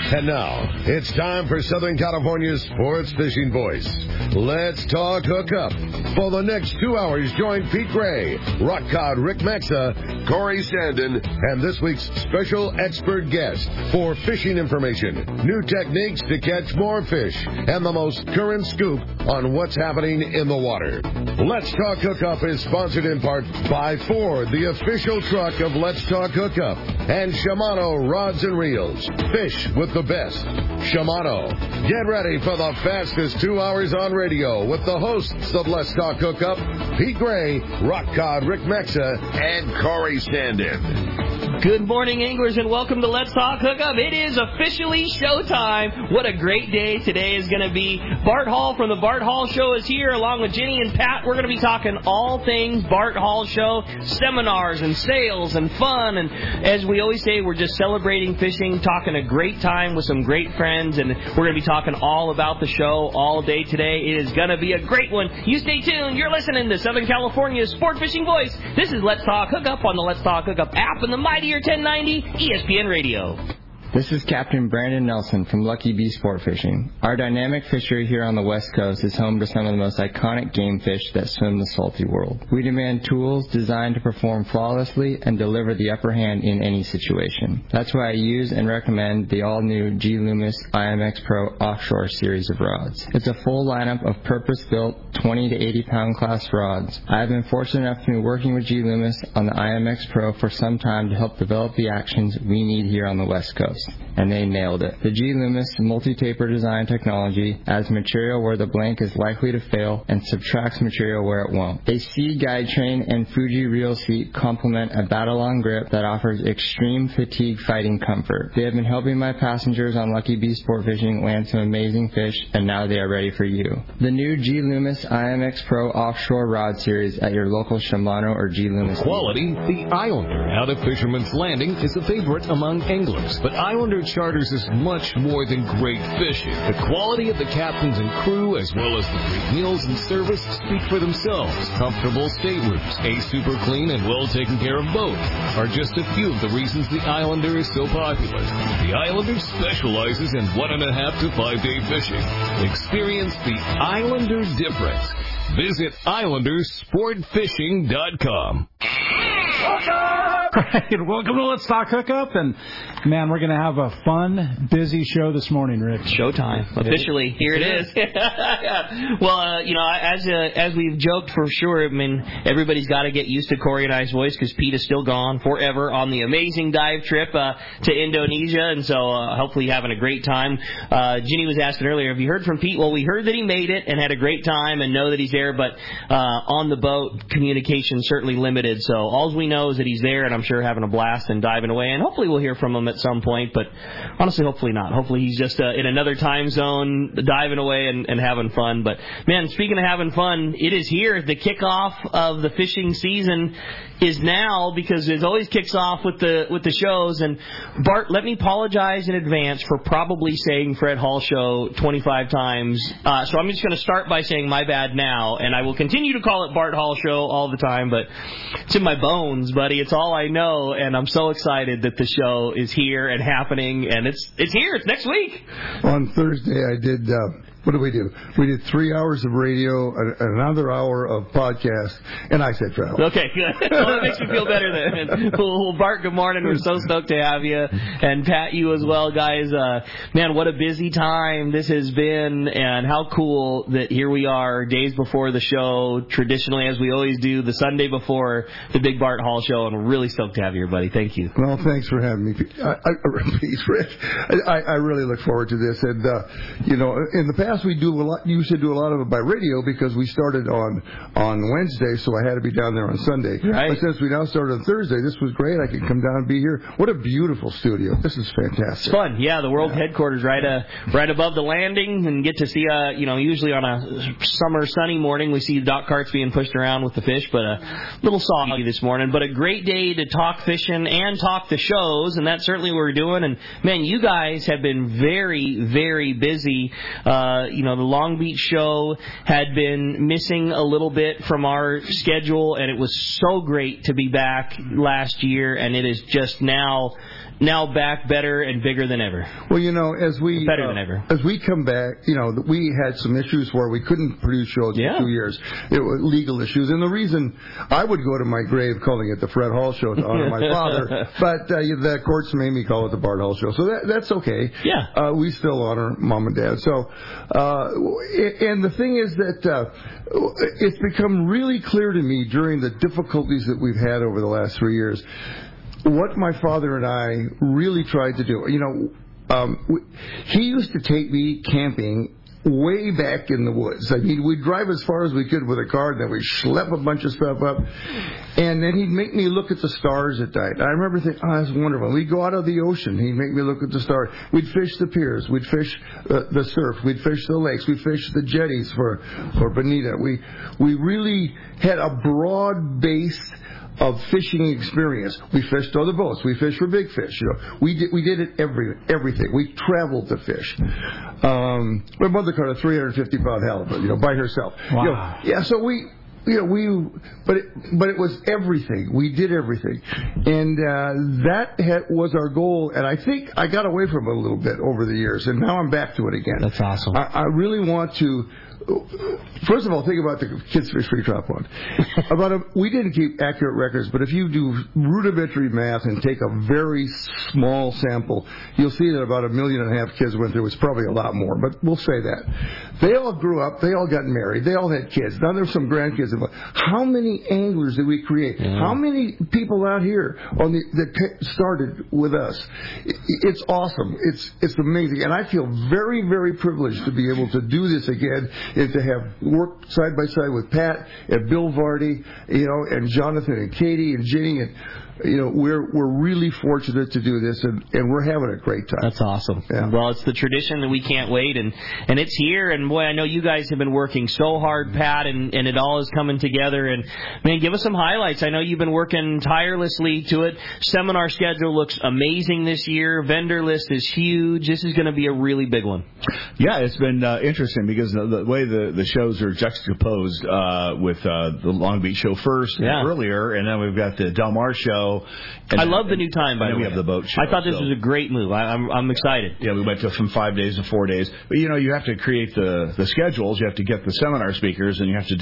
And now, it's time for Southern California's sports fishing voice. Let's talk hookup. For the next 2 hours, join Pete Gray, Rock Cod Rick Maxa, Corey Sandin, and this week's special expert guest for fishing information, new techniques to catch more fish, and the most current scoop on what's happening in the water. Let's Talk Hookup is sponsored in part by Ford, the official truck of Let's Talk Hookup, and Shimano Rods and Reels. Fish with the best. Shimano. Get ready for the fastest 2 hours on radio with the hosts of Let's Talk Hookup, Pete Gray, Rock Cod Rick Maxa, and Corey Sandin. Good morning, anglers, and welcome to Let's Talk Hookup. It is officially showtime. What a great day today is going to be. Bart Hall from the Bart Hall Show is here, along with Jenny and Pat. We're going to be talking all things Bart Hall Show, seminars and sales and fun. And as we always say, we're just celebrating fishing, talking a great time with some great friends. And we're going to be talking all about the show all day today. It is going to be a great one. You stay tuned. You're listening to Southern California's Sport Fishing Voice. This is Let's Talk Hookup on the Let's Talk Hookup app and the Mightier 1090 ESPN Radio. This is Captain Brandon Nelson from Lucky Bee Sport Fishing. Our dynamic fishery here on the West Coast is home to some of the most iconic game fish that swim the salty world. We demand tools designed to perform flawlessly and deliver the upper hand in any situation. That's why I use and recommend the all-new G Loomis IMX Pro Offshore series of rods. It's a full lineup of purpose-built 20 to 80 pound class rods. I have been fortunate enough to be working with G Loomis on the IMX Pro for some time to help develop the actions we need here on the West Coast. And they nailed it. The G Loomis multi-taper design technology adds material where the blank is likely to fail and subtracts material where it won't. A C guide train and Fuji reel seat complement a battle-on grip that offers extreme fatigue fighting comfort. They have been helping my passengers on Lucky Bee Sport Fishing land some amazing fish, and now they are ready for you. The new G Loomis IMX Pro Offshore Rod Series at your local Shimano or G Loomis. Quality, the Islander out of Fisherman's Landing is a favorite among anglers, but Islander Charters is much more than great fishing. The quality of the captains and crew, as well as the great meals and service, speak for themselves. Comfortable staterooms, a super clean and well taken care of boat are just a few of the reasons the Islander is so popular. The Islander specializes in 1.5 to 5 day fishing. Experience the Islander difference. Visit IslanderSportFishing.com. Right, welcome to Let's Talk Hookup, and man, we're going to have a fun, busy show this morning, Rick. Showtime. Officially, here it is. Well, as we've joked for sure, I mean, everybody's got to get used to Corey and I's voice because Pete is still gone forever on the amazing dive trip to Indonesia, and so hopefully having a great time. Ginny was asking earlier, have you heard from Pete? Well, we heard that he made it and had a great time and know that he's there, but on the boat, communication certainly limited, so all we know is that he's there, and I'm sure having a blast and diving away, and hopefully we'll hear from him at some point, but honestly, hopefully not. Hopefully he's just in another time zone, diving away and having fun. But, man, speaking of having fun, it is here. The kickoff of the fishing season is now, because it always kicks off with the shows. And, Bart, let me apologize in advance for probably saying Fred Hall Show 25 times. So I'm just going to start by saying my bad now, and I will continue to call it Bart Hall Show all the time, but it's in my bones, buddy. It's all I know, and I'm so excited that the show is here and happening, and it's here. It's next week. On Thursday, I did... what did we do? We did 3 hours of radio, another hour of podcast, and I said travel. Okay, good. Well, that makes me feel better then. Well, Bart, good morning. We're so stoked to have you. And Pat, you as well, guys. Man, what a busy time this has been, and how cool that here we are, days before the show, traditionally, as we always do, the Sunday before the big Bart Hall Show, and we're really stoked to have you here, buddy. Thank you. Well, thanks for having me. I really look forward to this. And, in the past, we used to do a lot of it by radio because we started on Wednesday, so I had to be down there on Sunday. Right. But since we now started on Thursday, this was great. I could come down and be here. What a beautiful studio. This is fantastic. It's fun. Yeah, the world headquarters right above the landing, and get to see, usually on a summer sunny morning, we see the dock carts being pushed around with the fish, but a little soggy this morning. But a great day to talk fishing and talk the shows, and that's certainly what we're doing. And, man, you guys have been very, very busy. The Long Beach show had been missing a little bit from our schedule, and it was so great to be back last year, and it is just now now back better and bigger than ever. Well, as we better than ever. As we come back, we had some issues where we couldn't produce shows for 2 years. It was legal issues, and the reason I would go to my grave calling it the Fred Hall Show to honor my father, but the courts made me call it the Bart Hall Show, so that's okay. Yeah, we still honor Mom and Dad. So, and the thing is that it's become really clear to me during the difficulties that we've had over the last 3 years. What my father and I really tried to do, he used to take me camping way back in the woods. I mean, we'd drive as far as we could with a car, and then we'd schlep a bunch of stuff up, and then he'd make me look at the stars at night. I remember thinking, that's wonderful. We'd go out of the ocean. He'd make me look at the stars. We'd fish the piers. We'd fish the surf. We'd fish the lakes. We'd fish the jetties for Bonita. We really had a broad-based of fishing experience. We fished other boats. We fished for big fish. We did it everything. We traveled to fish. My mother caught a 350-pound halibut, by herself. Wow. So but it was everything. We did everything, and that was our goal. And I think I got away from it a little bit over the years, and now I'm back to it again. That's awesome. I really want to. First of all, think about the Kids Fish Free Trout Pond. We didn't keep accurate records, but if you do rudimentary math and take a very small sample, you'll see that about 1.5 million kids went through. It's probably a lot more, but we'll say that. They all grew up. They all got married. They all had kids. Now there's some grandkids. How many anglers did we create? Yeah. How many people out here that started with us? It's awesome. It's amazing, and I feel very, very privileged to be able to do this again. And to have worked side by side with Pat and Bill Vardy, and Jonathan and Katie and Ginny, and we're really fortunate to do this, and we're having a great time. That's awesome. Yeah. Well, it's the tradition that we can't wait, and it's here. And boy, I know you guys have been working so hard, Pat, and it all is coming together. And man, give us some highlights. I know you've been working tirelessly to it. Seminar schedule looks amazing this year. Vendor list is huge. This is going to be a really big one. Yeah, it's been interesting because the way the shows are juxtaposed with the Long Beach show first and earlier, and then we've got the Del Mar show. I love the new time, by the way. We have the boat show. I thought this was a great move. I'm excited. Yeah, we went from 5 days to 4 days. But, you have to create the schedules. You have to get the seminar speakers, and you have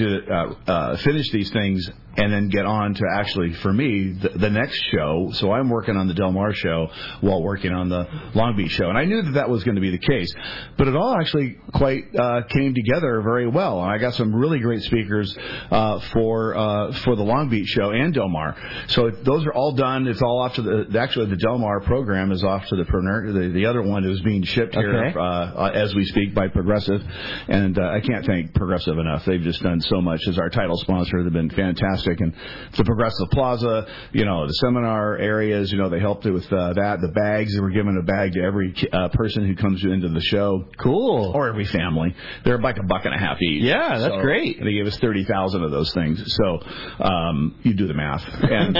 to finish these things and then get on to actually, for me, the next show. So I'm working on the Del Mar show while working on the Long Beach show. And I knew that was going to be the case. But it all actually quite came together very well. And I got some really great speakers for the Long Beach show and Del Mar. So those are all done. It's all off to the Del Mar program is off to the other one is being shipped here as we speak by Progressive, and I can't thank Progressive enough. They've just done so much as our title sponsor. They've been fantastic, and the Progressive Plaza, the seminar areas, they helped with that. The bags, we're giving a bag to every person who comes into the show. Cool. Or every family. They're like $1.50 each. Yeah, that's great. They gave us 30,000 of those things. So you do the math. And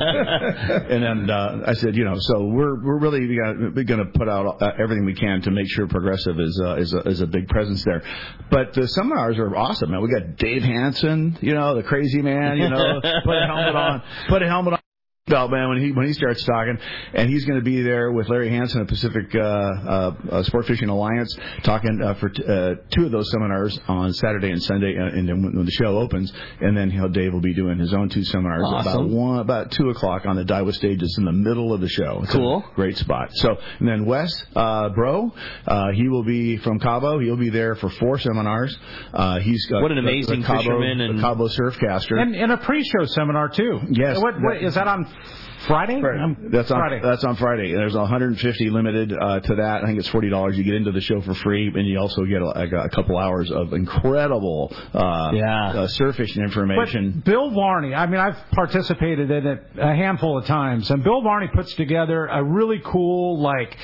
and then I said, so we're really going to put out everything we can to make sure Progressive is a big presence there. But the seminars are awesome, man. We got Dave Hansen, the crazy man, put a helmet on. Belt, man, when he starts talking, and he's going to be there with Larry Hansen of Pacific Sport Fishing Alliance, talking for 2 of those seminars on Saturday and Sunday, and then when the show opens, and then Dave will be doing his own 2 seminars about 2:00 on the Daiwa stages in the middle of the show. It's cool, a great spot. So, and then Wes Bro, he will be from Cabo. He'll be there for 4 seminars. He's got what an amazing fisherman and Cabo Surfcaster, and a pre-show seminar too. Yes, what is that on? Friday? That's on Friday. That's on Friday. There's 150 limited to that. I think it's $40. You get into the show for free, and you also get a couple hours of incredible surf fishing information. But Bill Varney, I've participated in it a handful of times, and Bill Varney puts together a really cool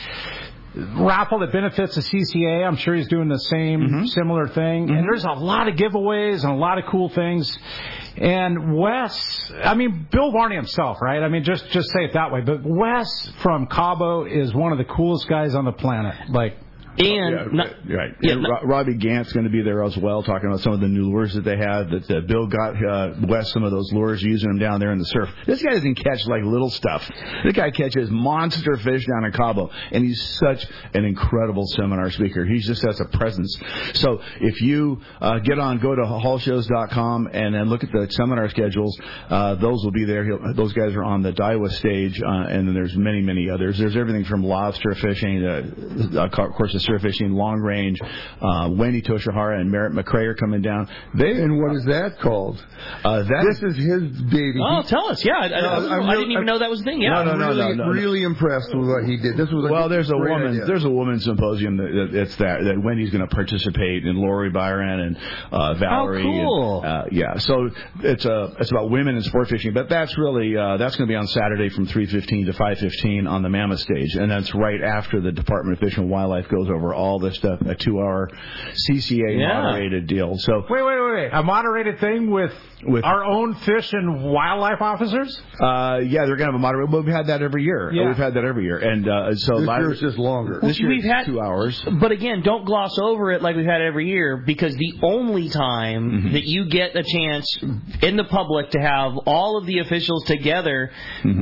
raffle that benefits the CCA. I'm sure he's doing the same similar thing. And there's a lot of giveaways and a lot of cool things. And Wes, Bill Varney himself, right? Just say it that way. But Wes from Cabo is one of the coolest guys on the planet. And right. Robbie Gant's going to be there as well, talking about some of the new lures that they have. That Bill got West some of those lures, using them down there in the surf. This guy doesn't catch like little stuff. This guy catches monster fish down in Cabo, and he's such an incredible seminar speaker. He just has a presence. So if you go to hallshows.com and then look at the seminar schedules, those will be there. Those guys are on the Daiwa stage, and then there's many, many others. There's everything from lobster fishing, of course, the surf fishing, long range. Wendy Toshihara and Merritt McCrae are coming down. And what is that called? This is his baby. Oh, tell us. Yeah, I didn't even know that was a thing. Yeah, I'm really impressed with what he did. This was there's a women's symposium that Wendy's going to participate in. Lori Byron and Valerie. Oh, cool. So it's about women in sport fishing, but that's really that's going to be on Saturday from 3:15 to 5:15 on the Mammoth stage, and that's right after the Department of Fish and Wildlife goes over all this stuff, a 2-hour CCA moderated deal. So wait, a moderated thing with our own fish and wildlife officers? They're going to have a moderated. Well, we've had that every year. Yeah. We've had that every year, and so this year is just longer. This year is 2 hours. But again, don't gloss over it like we've had every year, because the only time that you get a chance in the public to have all of the officials together,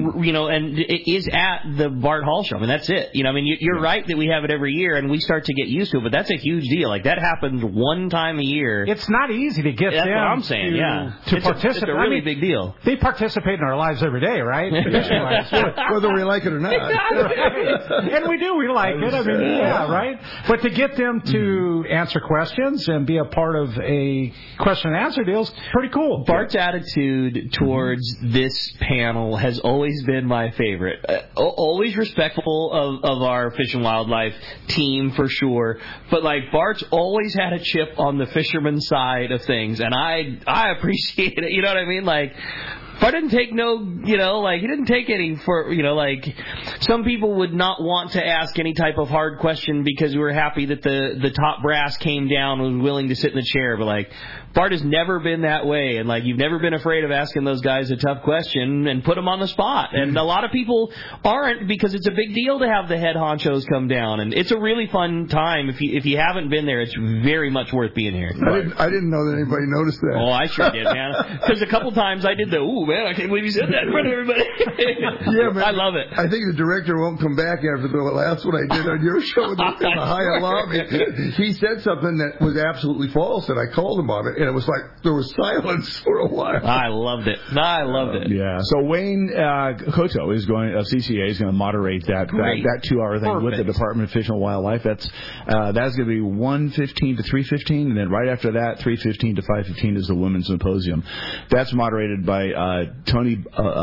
and it is at the Bart Hall show. I mean, that's it. You're right that we have it every year, and we start to get used to it. But that's a huge deal. Like, that happens one time a year. It's not easy to get them. That's what I'm saying. To participate. It's a really big deal. They participate in our lives every day, right? Whether we like it or not. Right. And we do. We like it. I mean, right? But to get them to answer questions and be a part of a question and answer deal is pretty cool. Bart's attitude towards this panel has always been my favorite. Always respectful of our Fish and Wildlife team, for sure. But, Bart's always had a chip on the fisherman side of things, and I appreciate it. You know what I mean? Bart didn't take he didn't take any for, some people would not want to ask any type of hard question because we were happy that the top brass came down and was willing to sit in the chair. But, Bart has never been that way, and you've never been afraid of asking those guys a tough question and put them on the spot. And a lot of people aren't, because it's a big deal to have the head honchos come down, and it's a really fun time. If you haven't been there, it's very much worth being here. I didn't know that anybody noticed that. Oh, I sure did, man. Because a couple times I did man, I can't believe you said that in front of everybody. Yeah, man. I love it. I think the director won't come back after the last one I did on your show in the high lobby. He said something that was absolutely false, and I called him on it. And it was there was silence for a while. I loved it. Yeah. So Wayne Koto of CCA is going to moderate that 2-hour thing with the Department of Fish and Wildlife. That's going to be 1:15 to 3:15, and then right after that, 3:15 to 5:15 is the Women's Symposium. That's moderated by Tony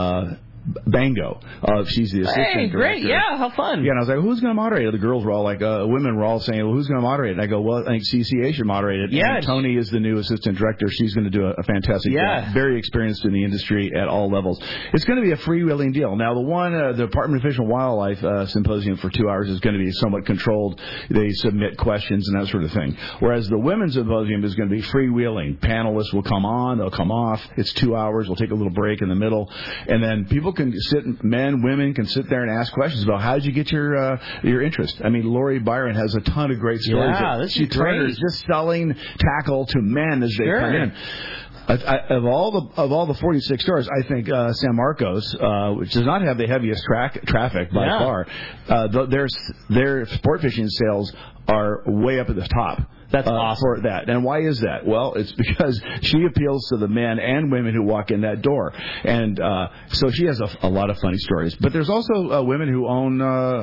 Bango. She's the assistant director. Great. Yeah, how fun. Yeah, and I was like, who's going to moderate it? The girls were all women were all saying, well, who's going to moderate it? And I go, well, I think CCA should moderate it. Yeah. And Tony is the new assistant director. She's going to do a fantastic job. Very experienced in the industry at all levels. It's going to be a freewheeling deal. Now, the Department of Fish and Wildlife symposium for 2 hours is going to be somewhat controlled. They submit questions and that sort of thing. Whereas the women's symposium is going to be freewheeling. Panelists will come on, they'll come off. It's 2 hours. We'll take a little break in the middle. And then people can women can sit there and ask questions about how did you get your interest. I mean, Lori Byron has a ton of great stories. Yeah, this is great. Just selling tackle to men as they come in. Of all the 46 stores, I think San Marcos, which does not have the heaviest traffic by far, their sport fishing sales are way up at the top. That's awesome. For that. And why is that? Well, it's because she appeals to the men and women who walk in that door. And so she has a lot of funny stories. But there's also women who own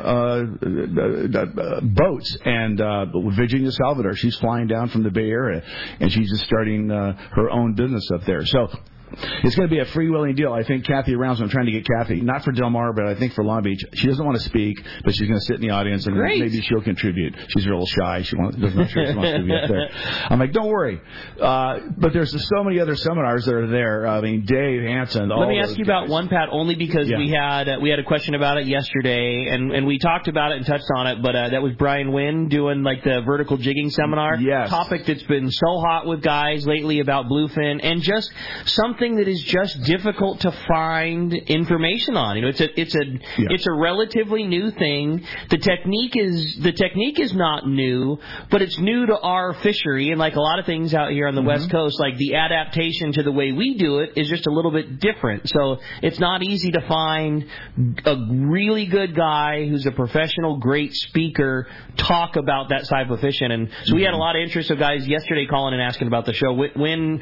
boats. And Virginia Salvador, she's flying down from the Bay Area, and she's just starting her own business up there. So it's going to be a freewheeling deal. I think Kathy Rounds, I'm trying to get Kathy, not for Del Mar, but I think for Long Beach. She doesn't want to speak, but she's going to sit in the audience, and maybe she'll contribute. She's a little shy. She doesn't know if she wants to be up there. I'm like, don't worry. But there's so many other seminars that are there. I mean, Dave Hansen. Let me ask you about one, Pat, only because we had a question about it yesterday, and we talked about it and touched on it, but that was Brian Wynn doing the vertical jigging seminar. Yes. Topic that's been so hot with guys lately about bluefin, and just something something that is just difficult to find information on. You know, it's a relatively new thing. The technique is not new, but it's new to our fishery, and like a lot of things out here on the West Coast, like the adaptation to the way we do it is just a little bit different. So it's not easy to find a really good guy who's a professional, great speaker talk about that type of fishing. And so we had a lot of interest of guys yesterday calling and asking about the show. And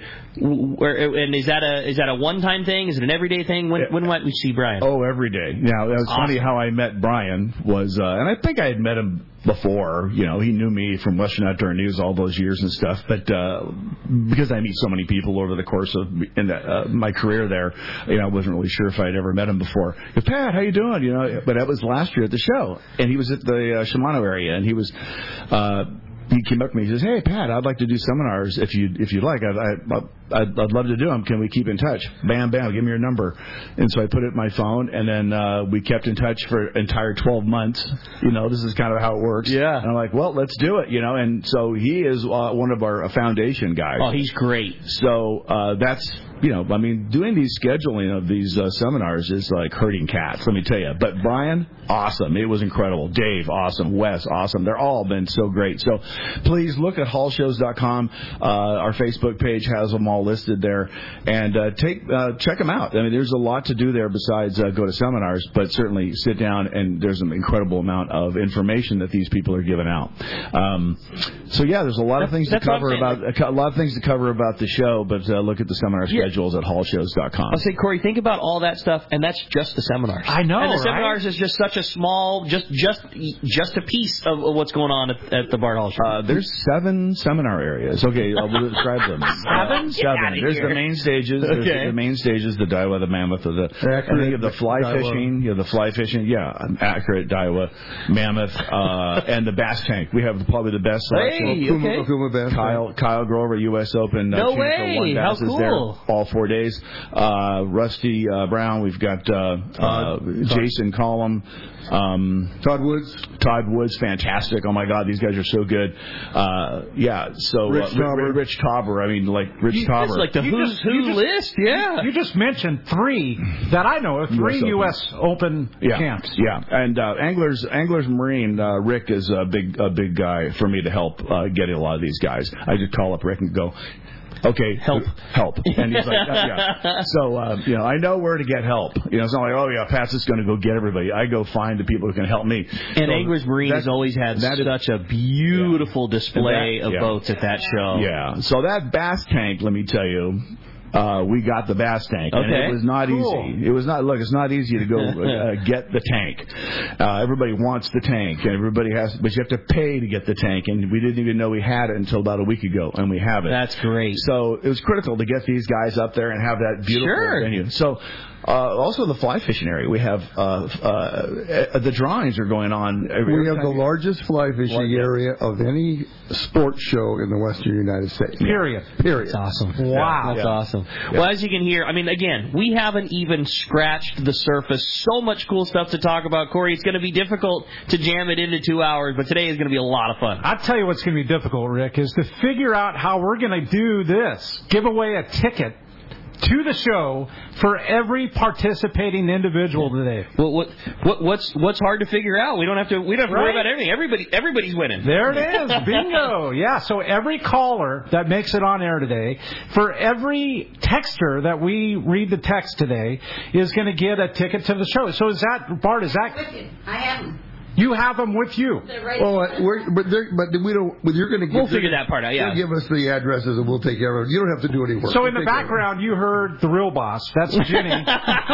is that a one-time thing? Is it an everyday thing? When might we see Brian? Oh, every day. Now, it was funny how I met Brian was, and I think I had met him before. You know, he knew me from Western Outdoor News all those years and stuff. But because I meet so many people over the course of my career there, you know, I wasn't really sure if I'd ever met him before. But, Pat, how you doing? You know, but that was last year at the show, and he was at the Shimano area, and he was. He came up to me. He says, "Hey, Pat, I'd like to do seminars if you'd like. I'd love to do them. Can we keep in touch?" Bam, bam. Give me your number. And so I put it in my phone, and then we kept in touch for an entire 12 months. You know, this is kind of how it works. Yeah. And I'm like, well, let's do it. You know, and so he is one of our foundation guys. Oh, he's great. So that's. You know, I mean, doing these scheduling of these seminars is like herding cats, let me tell you. But Brian, awesome. It was incredible. Dave, awesome. Wes, awesome. They're all been so great. So please look at hallshows.com. Our Facebook page has them all listed there. And check them out. I mean, there's a lot to do there besides go to seminars, but certainly sit down and there's an incredible amount of information that these people are giving out. So, yeah, there's a lot of things to cover about the show, but look at the seminar schedule. At hallshows.com. I'll say, Corey, think about all that stuff, and that's just the seminars. I know, and the right? seminars is just such a small, just a piece of what's going on at the Bart Hall show. There's 7 seminar areas. Okay, I'll describe them. 7? 7. There's the main stages. Okay. There's the main stages, the Daiwa, the Mammoth, and you have the fly fishing. You have the fly fishing. Yeah, accurate Daiwa, Mammoth, and the bass tank. We have probably the best selection. Okuma bass. Kyle Grover, U.S. Open. No way! How cool! There, all 4 days. Rusty Brown. We've got Jason Collum. Todd Woods, fantastic. Oh my God, these guys are so good. So Rich Tauber. I mean, like Rich Tauber. It's like the who's who list. Yeah. You just mentioned 3 that I know of. 3 U.S. Open camps. Yeah, and Anglers Marine. Rick is a big guy for me to help get a lot of these guys. I just call up Rick and go, okay, help. And he's like, yeah. So, you know, I know where to get help. You know, it's not like, oh, yeah, Pat's just going to go get everybody. I go find the people who can help me. And so Anglers Marine has always had such a beautiful display of boats at that show. Yeah. So that bass tank, let me tell you, we got the bass tank, and it was not easy. It was not. Look, it's not easy to go get the tank. Everybody wants the tank, and everybody has, but you have to pay to get the tank. And we didn't even know we had it until about a week ago, and we have it. That's great. So it was critical to get these guys up there and have that beautiful venue. So. Also, the fly fishing area. We have the drawings are going on. We have the largest fly fishing area of any sports show in the Western United States. Period. That's awesome. Wow. That's awesome. Yeah. Well, as you can hear, I mean, again, we haven't even scratched the surface. So much cool stuff to talk about, Corey. It's going to be difficult to jam it into 2 hours, but today is going to be a lot of fun. I'll tell you what's going to be difficult, Rick, is to figure out how we're going to do this. Give away a ticket to the show for every participating individual today. Well, what's hard to figure out? We don't have to worry about anything. Everybody's winning. There it is. Bingo. Yeah. So every caller that makes it on air today, for every texter that we read the text today, is going to get a ticket to the show. So is that, Bart? Is that? I have them. You have them with you. Oh, but we don't. You're going to. We'll figure that part out. Yeah. Give us the addresses and we'll take care of it. You don't have to do any work. So in the background, you heard the real boss. That's Ginny.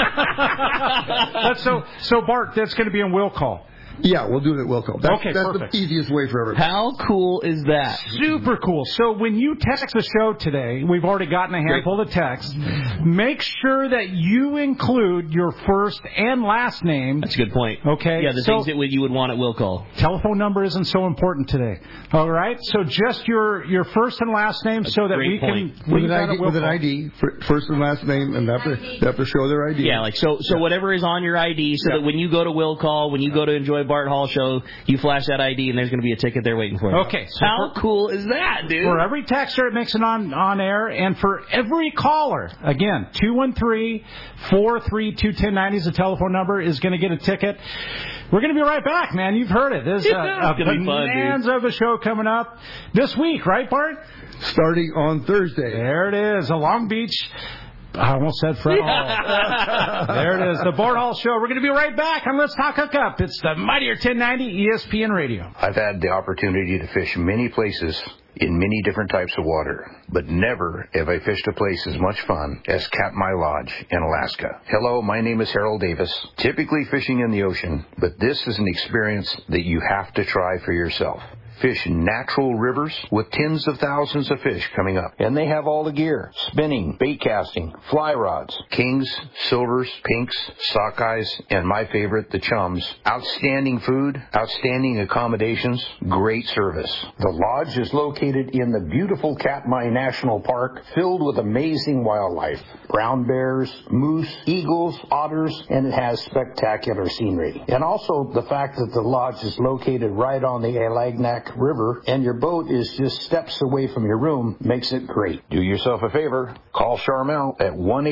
So Bart, that's going to be in will call. Yeah, we'll do it at Wilco. That's perfect. The easiest way for everybody. How cool is that? Super cool. So when you text the show today, we've already gotten a handful of texts. Make sure that you include your first and last name. That's a good point. Okay. Yeah, the things that you would want at will call. Telephone number isn't so important today. All right. So just your first and last name, that's so that we can with an ID, first and last name, and they have to show their ID. Yeah, like so whatever is on your ID, so that when you go to will call, when you go to Enjoy Bart Hall Show. You flash that ID, and there's going to be a ticket there waiting for you. Okay. So how cool is that, dude? For every texter, it makes it on air, and for every caller, again, 213-432-1090 is the telephone number, is going to get a ticket. We're going to be right back, man. You've heard it. There's a bonanza of a show coming up this week, right, Bart? Starting on Thursday. There it is, Long Beach. I almost said Fred Hall. There it is, the Bart Hall Show. We're going to be right back on Let's Talk Hookup. It's the Mightier 1090 ESPN Radio. I've had the opportunity to fish many places in many different types of water, but never have I fished a place as much fun as Katmai Lodge in Alaska. Hello, my name is Harold Davis, typically fishing in the ocean, but this is an experience that you have to try for yourself. Fish natural rivers with tens of thousands of fish coming up. And they have all the gear. Spinning, bait casting, fly rods, kings, silvers, pinks, sockeyes, and my favorite, the chums. Outstanding food, outstanding accommodations, great service. The lodge is located in the beautiful Katmai National Park, filled with amazing wildlife. Brown bears, moose, eagles, otters, and it has spectacular scenery. And also the fact that the lodge is located right on the Alagnak River and your boat is just steps away from your room makes it great. Do yourself a favor. Call Charmel at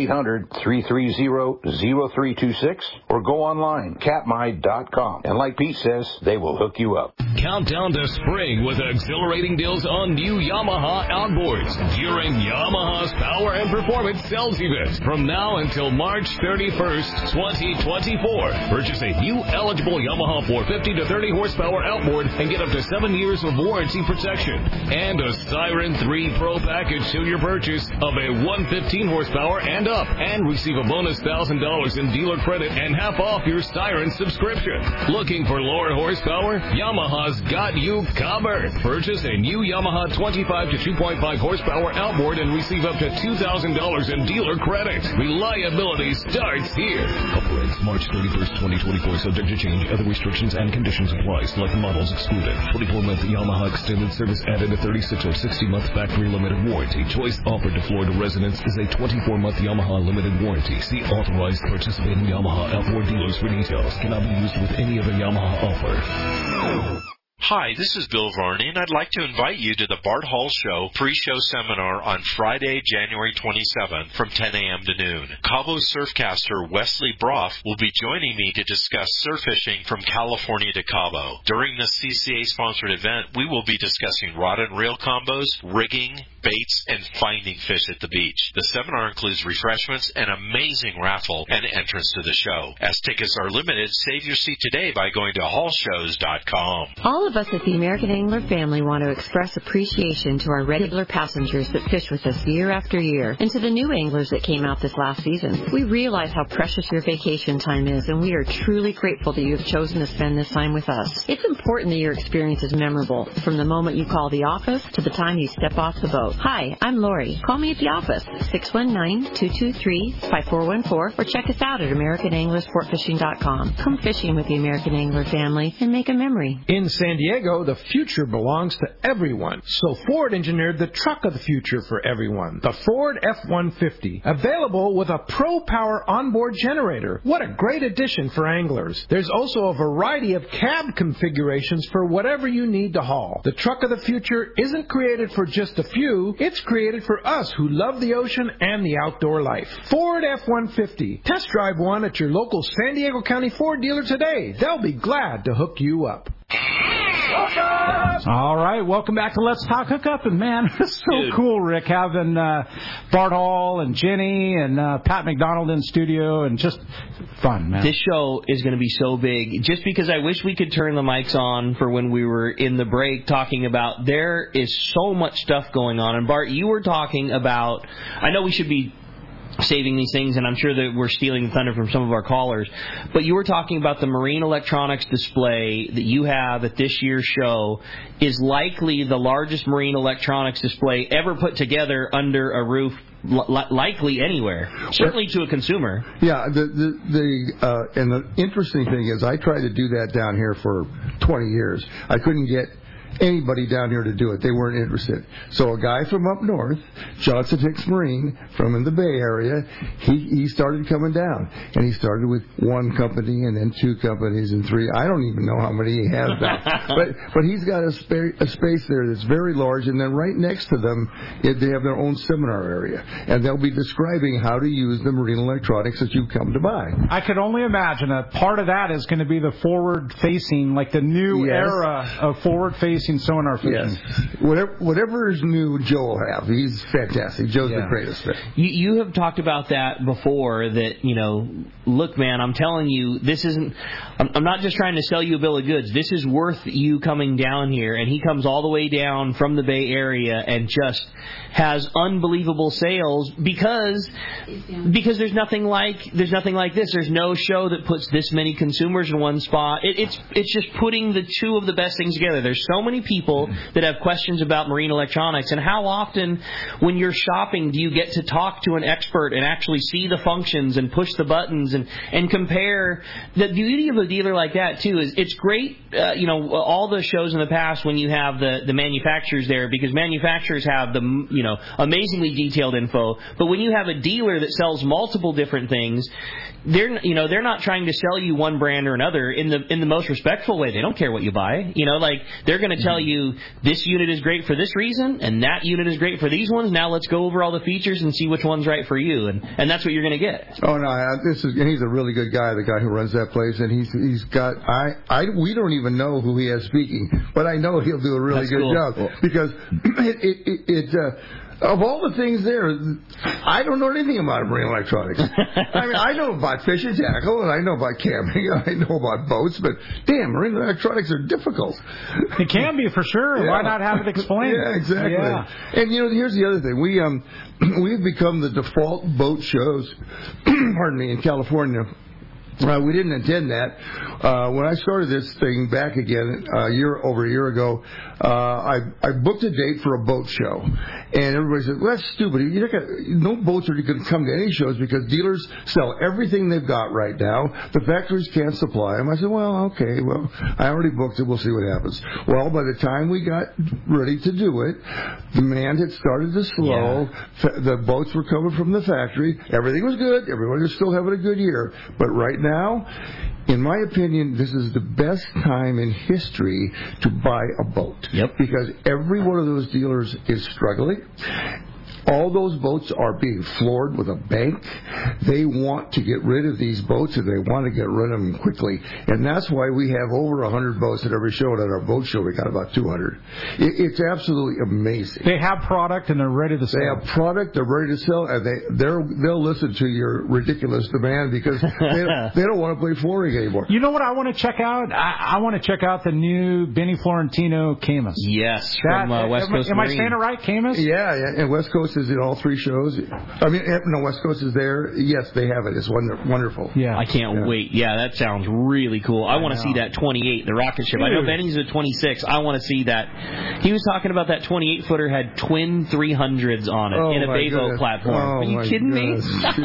1-800-330-0326 or go online, katmai.com. And like Pete says, they will hook you up. Countdown to spring with exhilarating deals on new Yamaha outboards during Yamaha's Power and Performance Sales Event from now until March 31st, 2024. Purchase a new eligible Yamaha 450 to 30 horsepower outboard and get up to 7 years of warranty protection and a Siren 3 Pro package to your purchase of a 115 horsepower and up, and receive a bonus $1,000 in dealer credit and half off your Siren subscription. Looking for lower horsepower? Yamaha's got you covered. Purchase a new Yamaha 25 to 2.5 horsepower outboard and receive up to $2,000 in dealer credit. Reliability starts here. Operates March 31st, 2024, subject to change. Other restrictions and conditions apply. Select models excluded. 24-month Yamaha extended service added a 36 or 60-month factory limited warranty. Choice offered to Florida residents is a 24-month Yamaha limited warranty. See authorized participating Yamaha outboard dealers for details. Cannot be used with any other Yamaha offer. Hi, this is Bill Varney, and I'd like to invite you to the Bart Hall Show pre-show seminar on Friday, January 27th from 10 a.m. to noon. Cabo surfcaster Wesley Broff will be joining me to discuss surf fishing from California to Cabo. During this CCA-sponsored event, we will be discussing rod and reel combos, rigging, baits, and finding fish at the beach. The seminar includes refreshments, an amazing raffle, and entrance to the show. As tickets are limited, save your seat today by going to hallshows.com. All of us at the American Angler family want to express appreciation to our regular passengers that fish with us year after year, and to the new anglers that came out this last season. We realize how precious your vacation time is, and we are truly grateful that you have chosen to spend this time with us. It's important that your experience is memorable, from the moment you call the office to the time you step off the boat. Hi, I'm Lori. Call me at the office, 619-223-5414, or check us out at AmericanAnglerSportFishing.com. Come fishing with the American Angler family and make a memory. In San Diego, the future belongs to everyone. So Ford engineered the truck of the future for everyone, the Ford F-150, available with a Pro Power onboard generator. What a great addition for anglers. There's also a variety of cab configurations for whatever you need to haul. The truck of the future isn't created for just a few. It's created for us who love the ocean and the outdoor life. Ford F-150. Test drive one at your local San Diego County Ford dealer today. They'll be glad to hook you up. All right, welcome back to Let's Talk Hookup. And man, it's so cool, Rick, having Bart Hall and Jenny and Pat McDonald in studio, and just fun, man. This show is going to be so big. Just because I wish we could turn the mics on for when we were in the break talking about, there is so much stuff going on. And Bart, you were talking about, I know we should be saving these things, and I'm sure that we're stealing thunder from some of our callers, but you were talking about the marine electronics display that you have at this year's show is likely the largest marine electronics display ever put together under a roof, likely anywhere, certainly to a consumer. Yeah, and the interesting thing is I tried to do that down here for 20 years. I couldn't get anybody down here to do it. They weren't interested. So a guy from up north, Johnson Hicks Marine, from in the Bay Area, he started coming down. And he started with one company and then two companies and three. I don't even know how many he has now. but he's got a space there that's very large. And then right next to them, they have their own seminar area. And they'll be describing how to use the marine electronics that you come to buy. I could only imagine a part of that is going to be the forward-facing, like the new era of forward-facing sonar fishing. Yes. Whatever is new, Joe will have. He's fantastic. Joe's the greatest fish. You have talked about that before, that, look, man, I'm telling you, this isn't, I'm not just trying to sell you a bill of goods. This is worth you coming down here. And he comes all the way down from the Bay Area and just has unbelievable sales because there's nothing like this. There's no show that puts this many consumers in one spot. It's just putting the two of the best things together. There's so many people that have questions about marine electronics, and how often when you're shopping do you get to talk to an expert and actually see the functions and push the buttons and compare? The beauty of a dealer like that too is it's great, all the shows in the past when you have the manufacturers there, because manufacturers have the amazingly detailed info, but when you have a dealer that sells multiple different things, they're not trying to sell you one brand or another in the most respectful way. They don't care what you buy. They're going to tell you this unit is great for this reason and that unit is great for these ones. Now let's go over all the features and see which one's right for you, and that's what you're going to get. Oh no, he's a really good guy, the guy who runs that place, and he's got we don't even know who he has speaking, but I know he'll do a really good job because of all the things there, I don't know anything about marine electronics. I mean, I know about fishing tackle, and I know about camping, and I know about boats, but damn, marine electronics are difficult. It can be, for sure. Yeah. Why not have it explained? Yeah, exactly. Yeah. And, here's the other thing. We've become the default boat shows, pardon me, in California. We didn't intend that. When I started this thing back again over a year ago, I booked a date for a boat show, and everybody said, "Well, that's stupid. No boats are going to come to any shows because dealers sell everything they've got right now. The factories can't supply them." I said, "Well, okay. Well, I already booked it. We'll see what happens." Well, by the time we got ready to do it, demand had started to slow. Yeah. The boats were coming from the factory. Everything was good. Everybody was still having a good year, but right now, in my opinion, this is the best time in history to buy a boat. Yep. Because every one of those dealers is struggling. All those boats are being floored with a bank. They want to get rid of these boats, and they want to get rid of them quickly. And that's why we have over 100 boats at every show. And at our boat show, we got about 200. It's absolutely amazing. They have product, and they're ready to sell. They have product, they're ready to sell, and they'll listen to your ridiculous demand because they don't want to play flooring anymore. You know what I want to check out? I want to check out the new Benny Florentino Camus. Yes, from West Coast Marine. Am I saying it right, Camus? Yeah, and West Coast is in all three shows. I mean, no, West Coast is there. Yes, they have it. It's wonderful. Yeah, I can't wait. Yeah, that sounds really cool. I want to see that 28, the rocket ship. I know Benny's a 26. I want to see that. He was talking about that 28-footer had twin 300s on it in a Bayboat platform. Are you kidding me?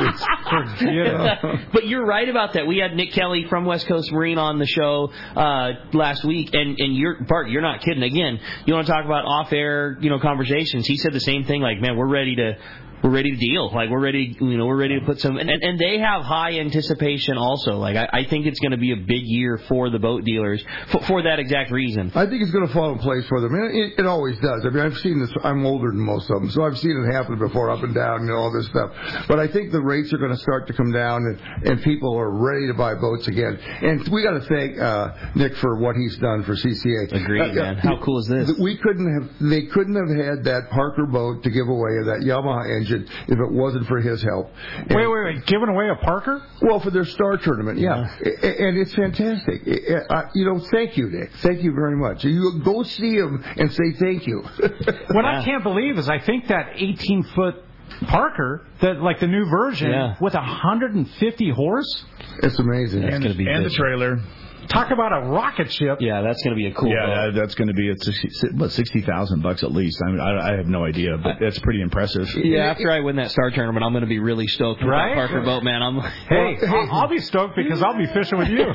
But you're right about that. We had Nick Kelly from West Coast Marine on the show last week, and Bart, you're not kidding. Again, you want to talk about off-air, conversations. He said the same thing. Like, man, we're ready to deal. Like, we're ready to put some, and they have high anticipation also. Like, I think it's going to be a big year for the boat dealers for that exact reason. I think it's going to fall in place for them. And it always does. I mean, I've seen this. I'm older than most of them, so I've seen it happen before, up and down, all this stuff. But I think the rates are going to start to come down, and people are ready to buy boats again. And we got to thank Nick for what he's done for CCA. Agreed, man. How cool is this? They couldn't have had that Parker boat to give away, or that Yamaha engine, if it wasn't for his help. Wait. Giving away a Parker? Well, for their Star Tournament, yeah. And it's fantastic. Thank you, Nick. Thank you very much. You go see him and say thank you. What I can't believe is I think that 18-foot Parker, the new version, with 150 horse. It's amazing. And the trailer. talk about a rocket ship. Yeah, that's going to be a cool boat. That's going to be $60,000 at least. I mean, I have no idea, but that's pretty impressive. Yeah, after I win that Star Tournament, I'm going to be really stoked with that Parker boat, man. Hey, I'll be stoked because I'll be fishing with you.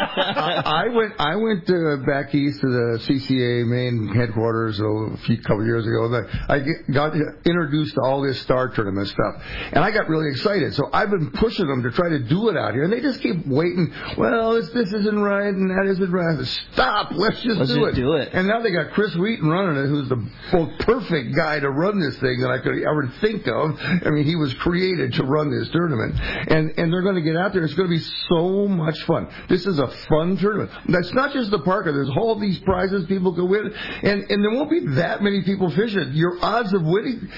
I went back east to the CCA main headquarters a couple years ago. And I got introduced to all this Star Tournament stuff, and I got really excited. So I've been pushing them to try to do it out here, and they just keep waiting. Well, this isn't right, and that isn't right. Stop! Let's just do it. And now they got Chris Wheaton running it, who's the most perfect guy to run this thing that I could ever think of. I mean, he was created to run this tournament, and they're going to get out there. It's going to be so much fun. This is a fun tournament. That's not just the Parker. There's all these prizes people can win, and there won't be that many people fishing. Your odds of winning,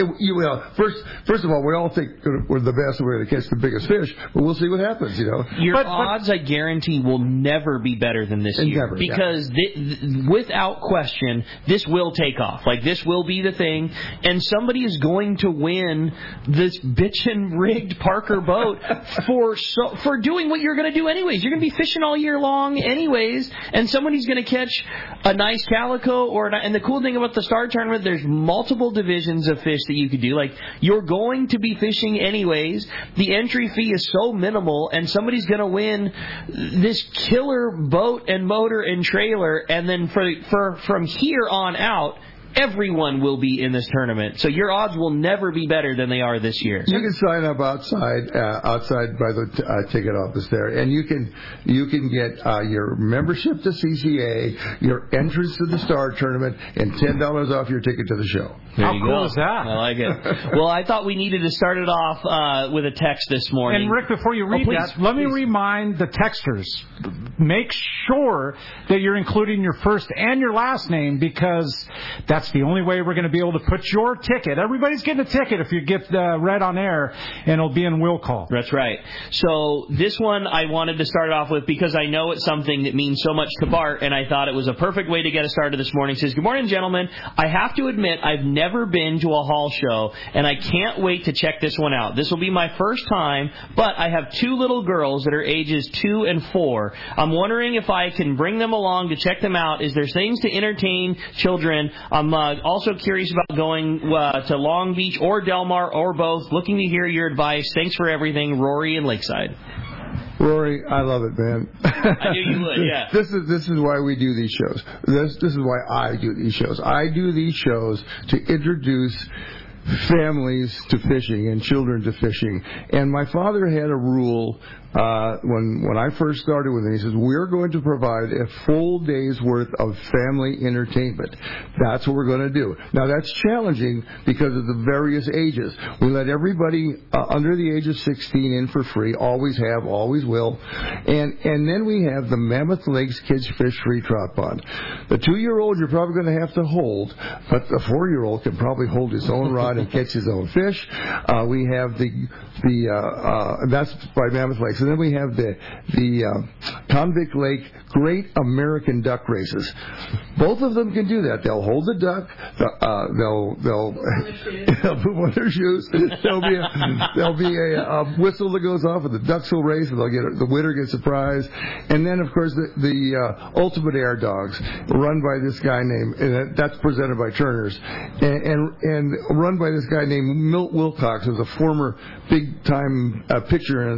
first of all, we all think we're the best and we're going to catch the biggest fish, but we'll see what happens. Your odds, I guarantee, will never be better than this year because without question, this will take off. Like, this will be the thing, and somebody is going to win this bitchin' rigged Parker boat for doing what you're going to do anyways. You're going to be fishing all year long anyways, and somebody's going to catch a nice calico and the cool thing about the Star Tournament, there's multiple divisions of fish that you could do. Like, you're going to be fishing anyways. The entry fee is so minimal, and somebody's going to win this killer boat and motor and trailer, and then from here on out, everyone will be in this tournament. So your odds will never be better than they are this year. You can sign up outside by the ticket office there, and you can get your membership to CCA, your entrance to the Star Tournament, and $10 off your ticket to the show. How cool is that? I like it. Well, I thought we needed to start it off with a text this morning. And Rick, before you read that, let me remind the texters, make sure that you're including your first and your last name, because that's the only way we're going to be able to put your ticket. Everybody's getting a ticket if you get read on air, and it'll be in will call. That's right. So this one I wanted to start off with because I know it's something that means so much to Bart, and I thought it was a perfect way to get us started this morning. It says, "Good morning, gentlemen. I have to admit I've never been to a hall show, and I can't wait to check this one out. This will be my first time, but I have two little girls that are ages 2 and 4. I'm wondering if I can bring them along to check them out. Is there things to entertain children? I'm also curious about going to Long Beach or Del Mar or both. Looking to hear your advice. Thanks for everything, Rory in Lakeside." Rory, I love it, man. I knew you would, yeah. This is why we do these shows. This is why I do these shows. I do these shows to introduce families to fishing and children to fishing. And my father had a rule when I first started with him. He says, we're going to provide a full day's worth of family entertainment. That's what we're going to do. Now, that's challenging because of the various ages. We let everybody under the age of 16 in for free, always have, always will. And then we have the Mammoth Lakes Kids Fish Free Trout Pond. The 2-year-old you're probably going to have to hold, but the 4-year-old can probably hold his own rod and catch his own fish. We have that's by Mammoth Lakes. And then we have the Convict Lake Great American Duck Races. Both of them can do that. They'll hold the duck. They'll poop on their shoes. There'll be a whistle that goes off, and the ducks will race, and the winner gets a prize. And then, of course, the Ultimate Air Dogs, run by this guy named that's presented by Turner's, and run by this guy named Milt Wilcox, who's a former big time pitcher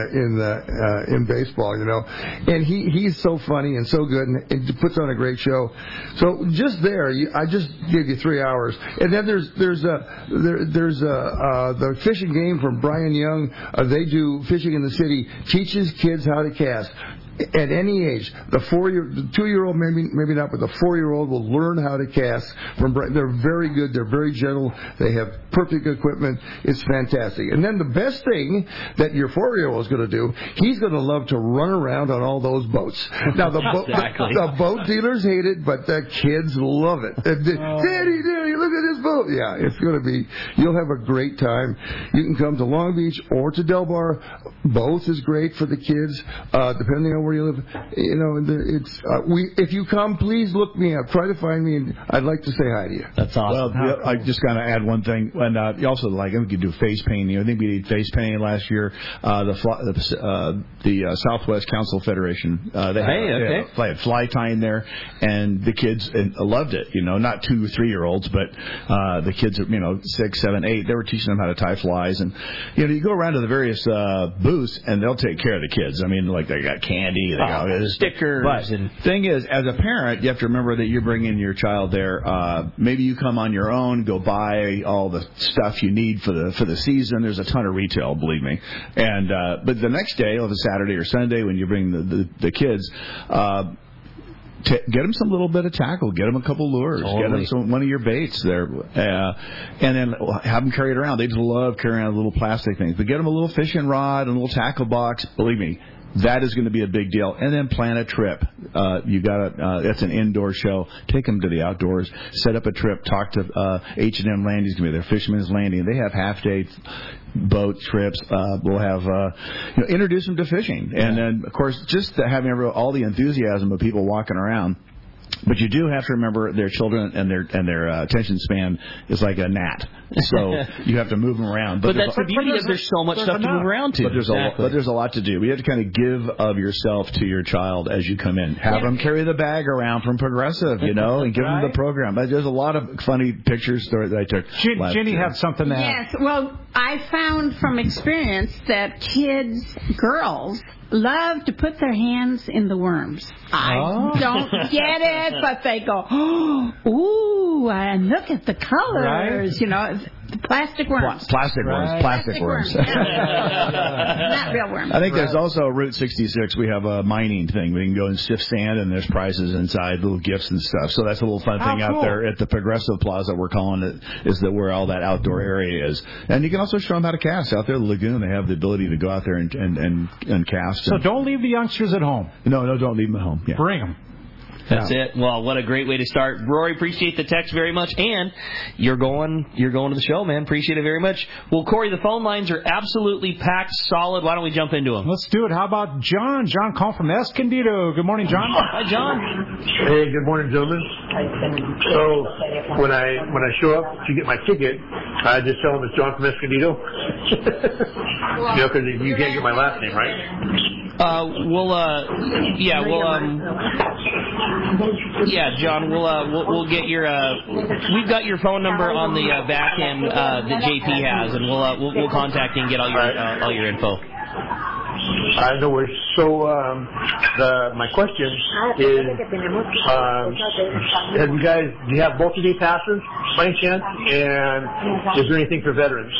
in baseball, and he's so funny and so good, and puts on a great show. So just there, I just gave you 3 hours, and then there's the fishing game from Brian Young. They do Fishing in the City, teaches kids how to cast. At any age, the 2-year-old maybe not, but the 4-year-old will learn how to cast. They're very good. They're very gentle. They have perfect equipment. It's fantastic. And then the best thing that your 4-year-old is going to do, he's going to love to run around on all those boats. Now the boat dealers hate it, but the kids love it. Daddy, look at this boat. it's going to be. You'll have a great time. You can come to Long Beach or to Del Mar. Both is great for the kids, depending on where you live. You know, if you come, please look me up. Try to find me, and I'd like to say hi to you. That's awesome. Well, I just got to add one thing, and you also I think you do face painting. I think we did face painting last year. The Southwest Council Federation. They had fly tying there, and the kids loved it. You know, not 2 or 3 year olds, but the kids, 6, 7, 8. They were teaching them how to tie flies, and you go around to the various booths, and they'll take care of the kids. I mean, like they got candy, they got stickers. But thing is, as a parent, you have to remember that you're bringing your child there. Maybe you come on your own, go buy all the stuff you need for the season. There's a ton of retail, believe me. And but the next day, or the Saturday or Sunday, when you bring the kids. Get them some little bit of tackle. Get them a couple lures. Totally. Get them one of your baits there, and then have them carry it around. They just love carrying around little plastic things. But get them a little fishing rod and a little tackle box. Believe me, that is going to be a big deal. And then plan a trip. It's an indoor show. Take them to the outdoors. Set up a trip. Talk to H&M Landing. It's going to be their Fisherman's Landing. They have half-day boat trips. We'll have introduce them to fishing, and then of course just having all the enthusiasm of people walking around. But you do have to remember their children and their attention span is like a gnat, so you have to move them around. But that's the beauty of there's so much stuff to move around to. But there's a lot to do. You have to kind of give of yourself to your child as you come in. Have them carry the bag around from Progressive, and give them the program. But there's a lot of funny pictures that I took. Jenny had something to add. Yes, well, I found from experience that girls love to put their hands in the worms. I don't get it, but they go, ooh, and look at the colors, plastic worms. Plastic worms. Not real worms. I think there's also Route 66. We have a mining thing. We can go and sift sand, and there's prizes inside, little gifts and stuff. So that's a little fun thing out there at the Progressive Plaza, we're calling it, is that where all that outdoor area is. And you can also show them how to cast out there in the lagoon. They have the ability to go out there and cast. So don't leave the youngsters at home. No, don't leave them at home. Yeah. Bring them. That's it. Well, what a great way to start. Rory, appreciate the text very much. And you're going to the show, man. Appreciate it very much. Well, Corey, the phone lines are absolutely packed solid. Why don't we jump into them? Let's do it. How about John? John called from Escondido. Good morning, John. Hi, John. Hey, good morning, gentlemen. So when I show up to get my ticket, I just tell them it's John from Escondido. Because you can't get my last name, right? John, we'll get your we've got your phone number on the back end that JP has, and we'll contact you and get all your info. No worries. So my question is, do you have multi-day passes by any chance? And is there anything for veterans?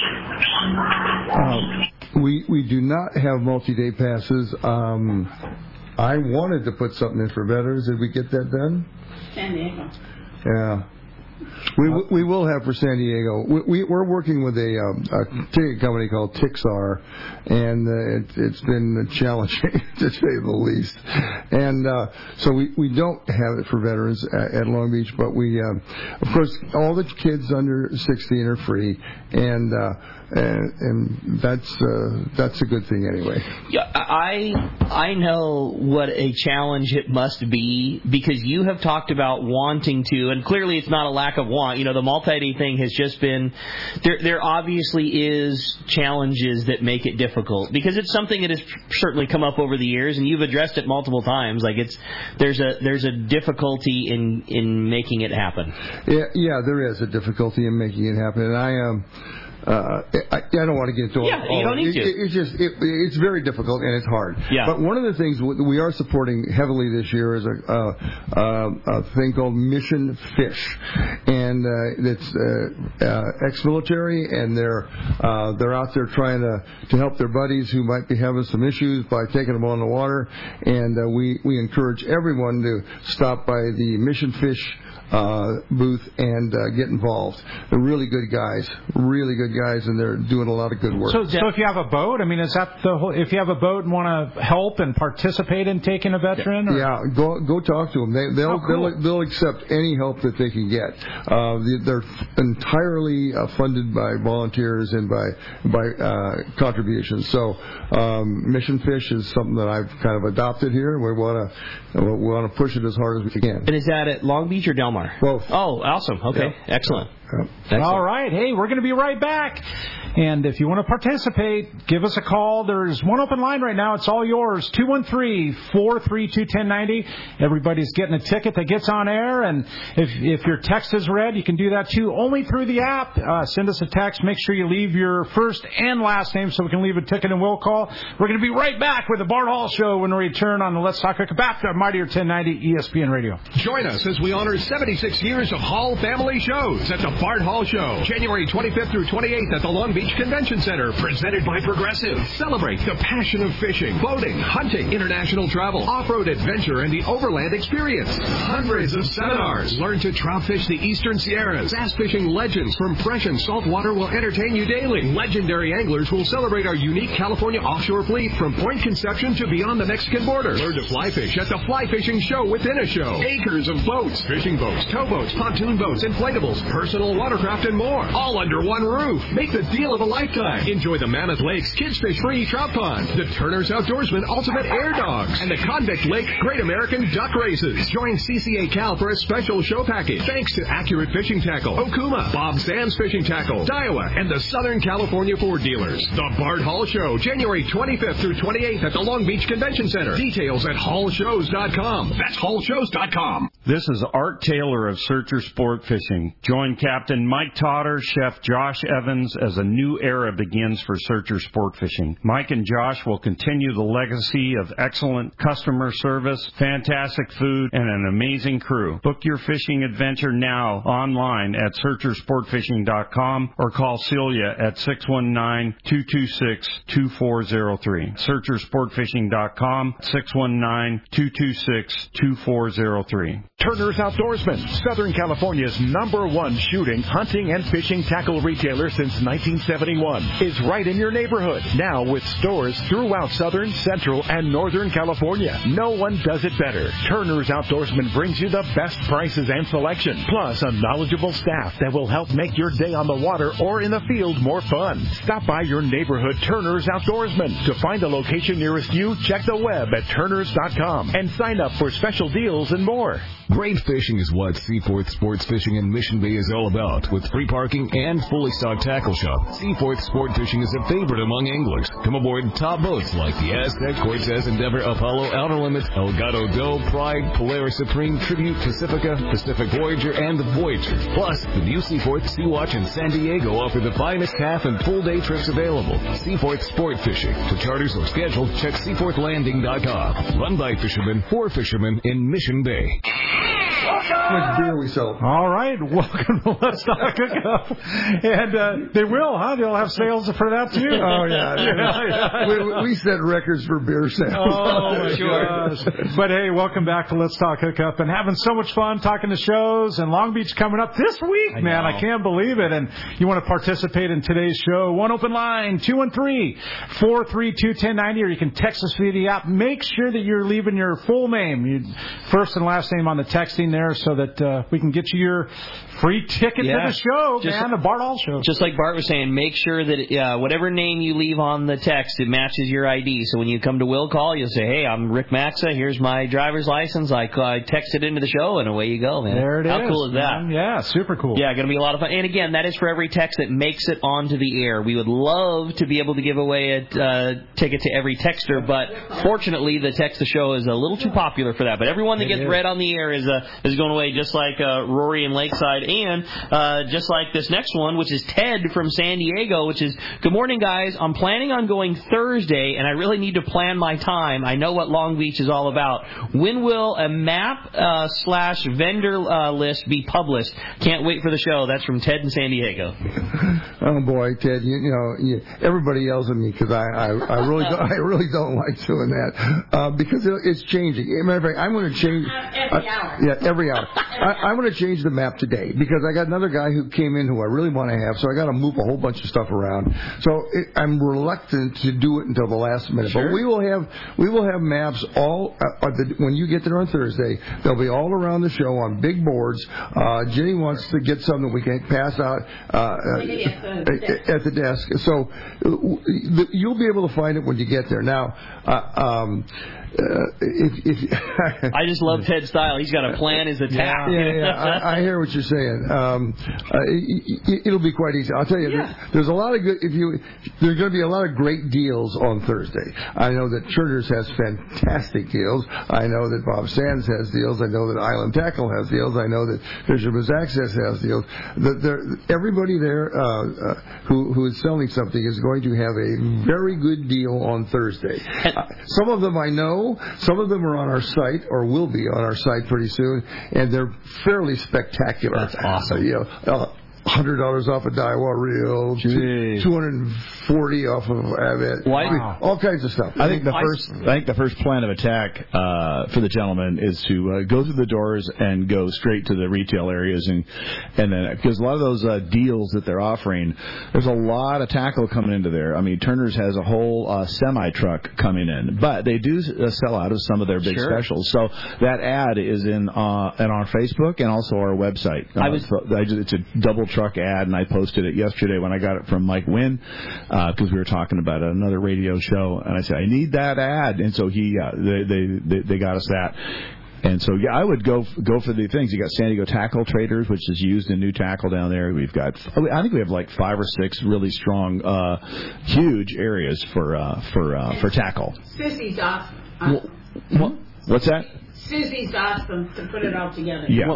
We do not have multi-day passes. I wanted to put something in for veterans. Did we get that done? San Diego. Yeah. We will have for San Diego. We're working with a ticket company called Tixar, and it's been challenging to say the least. And so we don't have it for veterans at Long Beach, but we, of course, all the kids under 16 are free, and that's a good thing anyway. Yeah, I know what a challenge it must be, because you have talked about wanting to, and clearly it's not a lack of want. The multi-day thing has just been there obviously is challenges that make it difficult, because it's something that has certainly come up over the years, and you've addressed it multiple times. Like there's a difficulty in making it happen. Yeah, there is a difficulty in making it happen, and I don't want to get into it. Yeah, you don't need to. It's very difficult and it's hard. Yeah. But one of the things we are supporting heavily this year is a thing called Mission Fish, and it's ex-military, and they're out there trying to help their buddies who might be having some issues by taking them on the water, and we encourage everyone to stop by the Mission Fish booth and get involved. They're really good guys, guys, and they're doing a lot of good work. So if you have a boat, I mean, is that if you have a boat and want to help and participate in taking a veteran? Or? Yeah, go talk to them. They'll accept any help that they can get. They're entirely funded by volunteers and by contributions. So Mission Fish is something that I've kind of adopted here, and we want to push it as hard as we can. And is that at Long Beach or Del Mar? Both. Oh, awesome. Okay, excellent. All right. Hey, we're going to be right back. And if you want to participate, give us a call. There's one open line right now. It's all yours. 213-432-1090. Everybody's getting a ticket that gets on air. And if your text is read, you can do that too, only through the app. Send us a text. Make sure you leave your first and last name so we can leave a ticket and we'll call. We're going to be right back with the Bart Hall Show when we return on the Let's Talk Hookup after Mightier 1090 ESPN Radio. Join us as we honor 76 years of Hall family shows at the Bart Hall Show, January 25th through 28th at the Long Beach Convention Center, presented by Progressive. Celebrate the passion of fishing, boating, hunting, international travel, off-road adventure, and the overland experience. Hundreds of seminars. Learn to trout fish the Eastern Sierras. Bass fishing legends from fresh and salt water will entertain you daily. Legendary anglers will celebrate our unique California offshore fleet from Point Conception to beyond the Mexican border. Learn to fly fish at the Fly Fishing Show within a show. Acres of boats, fishing boats, towboats, pontoon boats, inflatables, personal watercraft, and more. All under one roof. Make the deal of a lifetime. Enjoy the Mammoth Lakes Kids Fish Free Trout Pond, the Turner's Outdoorsman Ultimate Air Dogs, and the Convict Lake Great American Duck Races. Join CCA Cal for a special show package. Thanks to Accurate Fishing Tackle, Okuma, Bob Sands Fishing Tackle, Daiwa, and the Southern California Ford dealers. The Bart Hall Show, January 25th through 28th at the Long Beach Convention Center. Details at hallshows.com. That's hallshows.com. This is Art Taylor of Searcher Sport Fishing. Join Captain Mike Totter, Chef Josh Evans as a new era begins for Searcher Sport Fishing. Mike and Josh will continue the legacy of excellent customer service, fantastic food, and an amazing crew. Book your fishing adventure now online at searchersportfishing.com or call Celia at 619-226-2403. Searchersportfishing.com, 619-226-2403. Turner's Outdoorsman, Southern California's #1 shooting, hunting, and fishing tackle retailer since 1971, is right in your neighborhood. Now with stores throughout Southern, Central, and Northern California. No one does it better. Turner's Outdoorsman brings you the best prices and selection, plus a knowledgeable staff that will help make your day on the water or in the field more fun. Stop by your neighborhood Turner's Outdoorsman. To find a location nearest you, check the web at turners.com and sign up for special deals and more. Great fishing is what Seaforth Sports Fishing in Mission Bay is all about. With free parking and fully stocked tackle shop, Seaforth Sport Fishing is a favorite among anglers. Come aboard top boats like the Aztec, Cortez, Endeavor, Apollo, Outer Limits, Elgato Doe, Pride, Polaris Supreme, Tribute, Pacifica, Pacific Voyager, and the Voyager. Plus, the new Seaforth, Sea-Watch, and San Diego offer the finest half and full day trips available. Seaforth Sport Fishing. To charters or schedule, check seaforthlanding.com. Run by fishermen for fishermen in Mission Bay. How much beer we sell? All right, welcome to Let's Talk Hookup. And they will, huh? They'll have sales for that too. Oh yeah. We set records for beer sales. Oh my gosh! But hey, welcome back to Let's Talk Hookup, and having so much fun talking to shows. And Long Beach coming up this week, man. I can't believe it. And you want to participate in today's show? One open line, 213-432-1090, or you can text us via the app. Make sure that you're leaving your full name, your first and last name on the texting there, so that we can get you your free ticket to the show, the Bart Hall Show. Just like Bart was saying, make sure that whatever name you leave on the text, it matches your ID. So when you come to Will Call, you'll say, hey, I'm Rick Maxa. Here's my driver's license. I text it into the show, and away you go, man. There it is. How cool is that? Man. Yeah, super cool. Yeah, going to be a lot of fun. And again, that is for every text that makes it onto the air. We would love to be able to give away a ticket to every texter, but fortunately, the text the show is a little too popular for that. But everyone that gets read on the air is going away, just like Rory in Lakeside, and just like this next one, which is Ted from San Diego, which is, good morning, guys. I'm planning on going Thursday, and I really need to plan my time. I know what Long Beach is all about. When will a map / vendor list be published? Can't wait for the show. That's from Ted in San Diego. Oh boy, Ted, you know everybody yells at me because I really don't like doing that because it's changing. Matter of fact, I'm going to change every hour. Yeah, every hour. I'm going to change the map today because I got another guy who came in who I really want to have, so I got to move a whole bunch of stuff around. So I'm reluctant to do it until the last minute. Sure. But we will have maps all when you get there on Thursday. They'll be all around the show on big boards. Jenny wants to get some that we can pass out at the desk. So you'll be able to find it when you get there. Now, I just love Ted's style. He's got to plan his attack. Yeah. I hear what you're saying. It'll be quite easy. I'll tell you, there's a lot of good. There's going to be a lot of great deals on Thursday. I know that Turner's has fantastic deals. I know that Bob Sands has deals. I know that Island Tackle has deals. I know that Fisherman's Access has deals. Everybody there who is selling something is going to have a very good deal on Thursday. Some of them I know. Some of them are on our site or will be on our site pretty soon, and they're fairly spectacular. That's awesome. $100 off a Daiwa reel, $240 off of Abbott. Wow. All kinds of stuff. I think the first plan of attack for the gentleman is to go through the doors and go straight to the retail areas, and then because a lot of those deals that they're offering, there's a lot of tackle coming into there. I mean, Turner's has a whole semi truck coming in, but they do sell out of some of their big specials. So that ad is on Facebook and also our website. It's a double truck ad, and I posted it yesterday when I got it from Mike Wynn because we were talking about another radio show, and I said I need that ad, and so they got us that. And so, I would go for the things. You got San Diego Tackle Traders, which is used in new tackle down there. We've got, I think we have like 5 or 6 really strong, huge areas for tackle. Susie's awesome. What's that? Susie's awesome to put it all together. Yeah.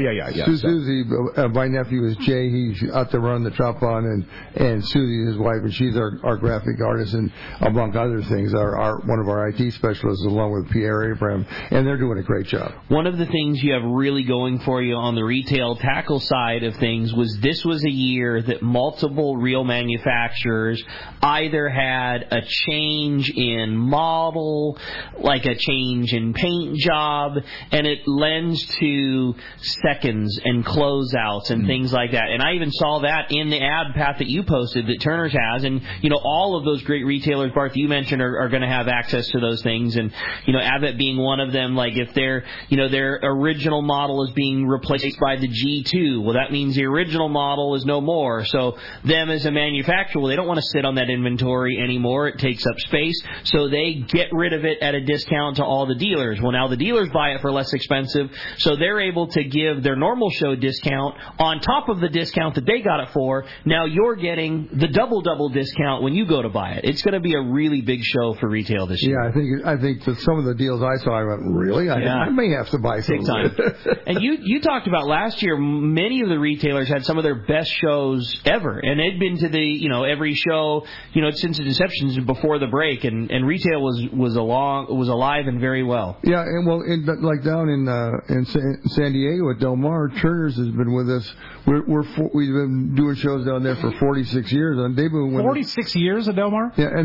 Susie, my nephew is Jay. He's out there running the Trop On, and Susie, his wife, and she's our graphic artist, and among other things, one of our IT specialists, along with Pierre Abraham, and they're doing a great job. One of the things you have really going for you on the retail tackle side of things was this was a year that multiple reel manufacturers either had a change in model, like a change in paint job, and it lends to seconds and closeouts and things like that. And I even saw that in the ad, Pat, that you posted that Turner's has. And, all of those great retailers, Bart, that you mentioned are going to have access to those things. And, Abbott being one of them, like if their original model is being replaced by the G2, well, that means the original model is no more. So them as a manufacturer, they don't want to sit on that inventory anymore. It takes up space. So they get rid of it at a discount to all the dealers. Well, now the dealers buy it for less expensive, so they're able to give their normal show discount on top of the discount that they got it for. Now you're getting the double discount when you go to buy it. It's going to be a really big show for retail this year. Yeah, I think that some of the deals I saw, I went, really? I may have to buy some. Big time. And you talked about last year, many of the retailers had some of their best shows ever, and they'd been to the every show since its inception before the break, and retail was alive and very well. Yeah, and well. Like down in San Diego at Del Mar, Turner's has been with us. We've been doing shows down there for 46 years, and they've been with 46 years at Del Mar. Yeah,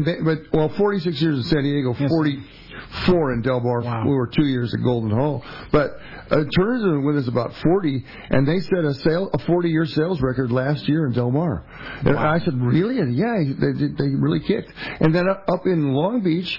46 years in San Diego, 44 in Del Mar. Wow. We were 2 years at Golden Hall, but Turner's has been with us about 40, and they set a 40-year sales record last year in Del Mar. And I said, really? And they really kicked. And then up in Long Beach,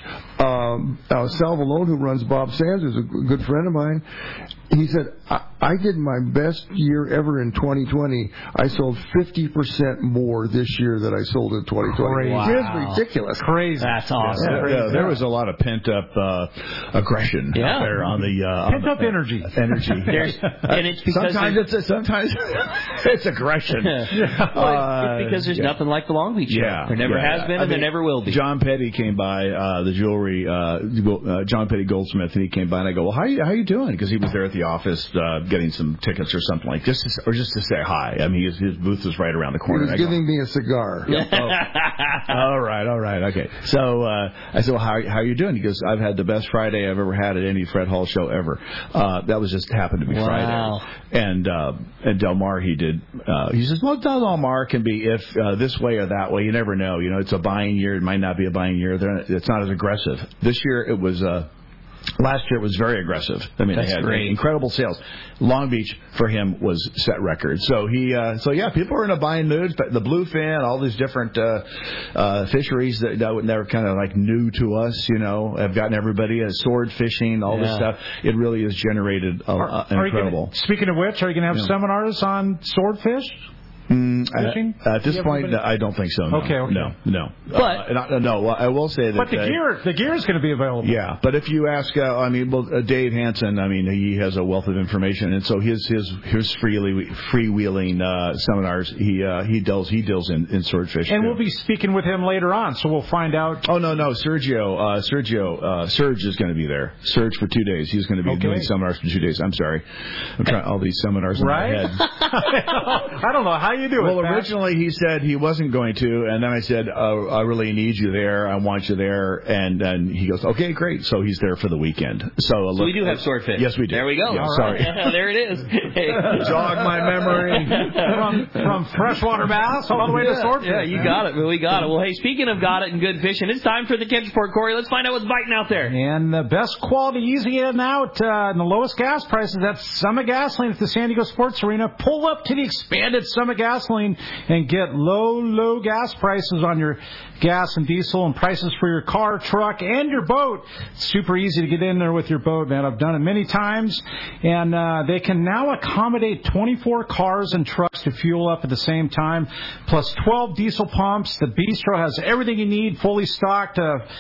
Sal Vallone, who runs Bob Sands, who's a good friend of mine, he said, I did my best year ever in 2020. I sold 50% more this year than I sold in 2020. Wow. It's ridiculous. Crazy. That's awesome. There was a lot out aggression out there on the pent-up energy. And it's because sometimes it's aggression. Well, it's because there's nothing like the Long Beach show. There never has been, and there never will be. John Petty came by the jewelry, John Petty Goldsmith, and he came by, and I go, well, how you doing? Because he was there at the office getting some tickets or something like just to say hi. I mean, his booth was right around the corner. He was giving me a cigar. All right, okay. So I said, well, how are you doing? He goes, I've had the best Friday I've ever had at any Fred Hall show ever. That was just happened to be Friday. And Del Mar, he did. He says, well, Del Mar can be if this way or that way. You never know. It's a buying year. It might not be a buying year. It's not as aggressive. This year, it was. Last year it was very aggressive. I mean, That's they had great. incredible sales. Long Beach for him was set record. So people are in a buying mood. But the bluefin, all these different fisheries that were kind of like new to us, have gotten everybody sword fishing, all this stuff. It really has generated incredible. Speaking of which, are you going to have seminars on swordfish? At this point, I don't think so. No. Okay. No. But I will say that. But the gear is going to be available. Yeah, but if you ask, Dave Hansen, he has a wealth of information, and so his freewheeling seminars, he deals in swordfish. And we'll be speaking with him later on, so we'll find out. Oh no, Serge is going to be there. Serge for 2 days. He's going to be doing seminars for 2 days. I'm sorry, I'm trying all these seminars in my head. I don't know how you do it. Well, originally he said he wasn't going to, and then I said, I really need you there. I want you there. And then he goes, okay, great. So he's there for the weekend. So we do have swordfish. Yes, we do. There we go. Yeah, sorry. There it is. Jog my memory. from freshwater bass all the way to swordfish. Yeah, you got it. We got it. Well, hey, speaking of got it and good fishing, it's time for the Catch Report, Corey. Let's find out what's biting out there. And the best quality, easy in and out, and the lowest gas prices, that's Summit Gasoline at the San Diego Sports Arena. Pull up to the expanded Summit Gasoline and get low gas prices on your gas and diesel and prices for your car, truck, and your boat. It's super easy to get in there with your boat, man. I've done it many times. And they can now accommodate 24 cars and trucks to fuel up at the same time, plus 12 diesel pumps. The Bistro has everything you need, fully stocked,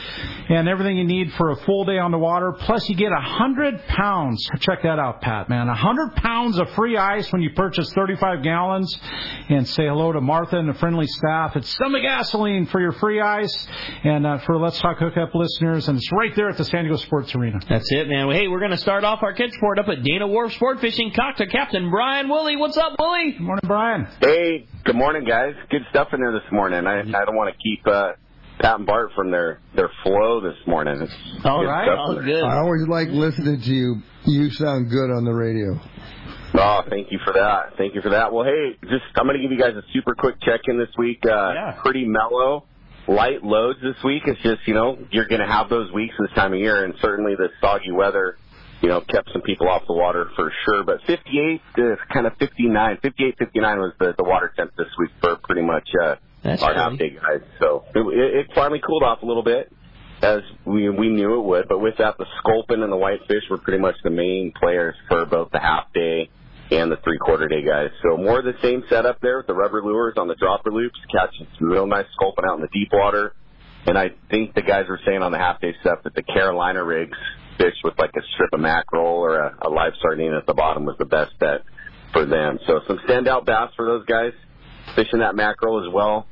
and everything you need for a full day on the water. Plus, you get 100 pounds. Check that out, Pat, man. 100 pounds of free ice when you purchase 35 gallons. And say hello to Martha and the friendly staff. It's Summit Gasoline for your free ice and for Let's Talk Hookup listeners, and it's right there at the San Diego Sports Arena. That's it, man. Well, hey, we're going to start off our Catch Report up at Dana Wharf Sport Fishing. Talk to Captain Brian Woolley. What's up, Woolley? Good morning, Brian. Hey, good morning, guys. Good stuff in there this morning. I don't want to keep Pat and Bart from their flow this morning. It's all right, all good. I always like listening to you. You sound good on the radio. Oh, thank you for that. Thank you for that. Well, hey, I'm going to give you guys a super quick check-in this week. Pretty mellow, light loads this week. It's just, you're going to have those weeks this time of year, and certainly the soggy weather, kept some people off the water for sure. But 58 to kind of 59, 58, 59 was the water temp this week for pretty much our half-day guys. So it finally cooled off a little bit, as we knew it would. But with that, the sculpin and the whitefish were pretty much the main players for both the half-day and the three-quarter day guys. So more of the same setup there with the rubber lures on the dropper loops, catching some real nice sculpin out in the deep water. And I think the guys were saying on the half-day stuff that the Carolina rigs fished with like a strip of mackerel or a live sardine at the bottom was the best bet for them. So some standout bass for those guys fishing that mackerel as well.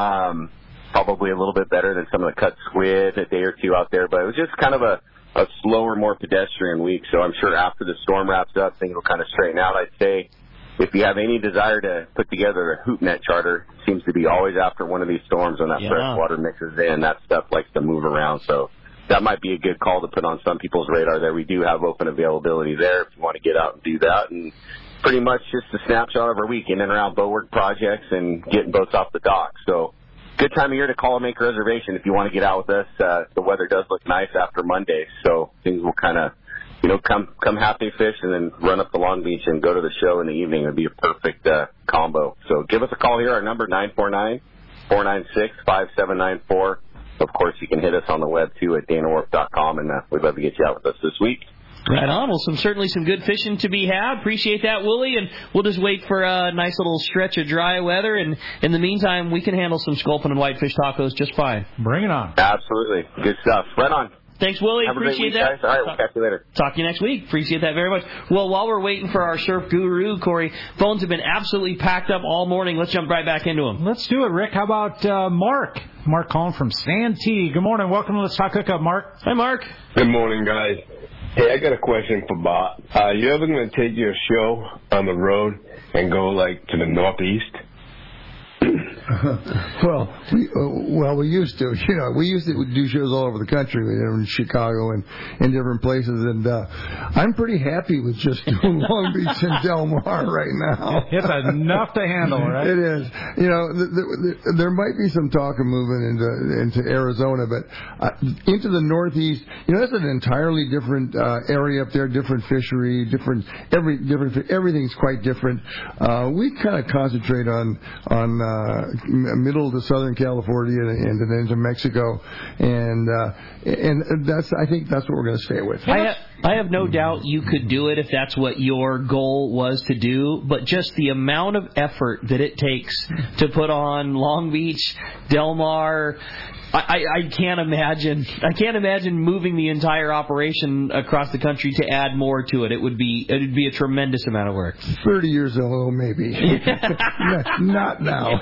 Probably a little bit better than some of the cut squid a day or two out there, but it was just kind of a slower, more pedestrian week. So I'm sure after the storm wraps up, things will kind of straighten out. I'd say if you have any desire to put together a hoop net charter, it seems to be always after one of these storms when that fresh water mixes in, that stuff likes to move around. So that might be a good call to put on some people's radar there. We do have open availability there if you want to get out and do that. And pretty much just a snapshot of our week in and around boat work projects and getting boats off the dock. So good time of year to call and make a reservation if you want to get out with us. The weather does look nice after Monday, so things will kind of, come half-day fish and then run up to Long Beach and go to the show in the evening. It would be a perfect combo. So give us a call here. Our number, 949-496-5794. Of course, you can hit us on the web, too, at danawharf.com, and we'd love to get you out with us this week. Right on. Well, certainly some good fishing to be had. Appreciate that, Woolley, and we'll just wait for a nice little stretch of dry weather, and in the meantime, we can handle some sculpin and whitefish tacos just fine. Bring it on. Absolutely. Good stuff. Right on. Thanks, Woolley. Have Appreciate a great week, that. Guys. All right, we'll catch you later. Talk to you next week. Appreciate that very much. Well, while we're waiting for our surf guru, Corey, phones have been absolutely packed up all morning. Let's jump right back into them. Let's do it, Rick. How about Mark? Mark calling from Santee. Good morning. Welcome to Let's Talk Hookup, Mark. Hi, Mark. Good morning, guys. Hey, I got a question for Bob. You ever going to take your show on the road and go, to the Northeast? We used to. We used to do shows all over the country. We did them in Chicago and in different places. And I'm pretty happy with just doing Long Beach and Del Mar right now. It's enough to handle, right? It is. There might be some talk of moving into Arizona, but into the Northeast, that's an entirely different area up there, different fishery, everything's quite different. We kind of concentrate on middle to Southern California and then into Mexico, and I think that's what we're going to stay with. I have no doubt you could do it if that's what your goal was to do, but just the amount of effort that it takes to put on Long Beach, Del Mar, I can't imagine. I can't imagine moving the entire operation across the country to add more to it. It'd be a tremendous amount of work. 30 years ago, maybe. Not now.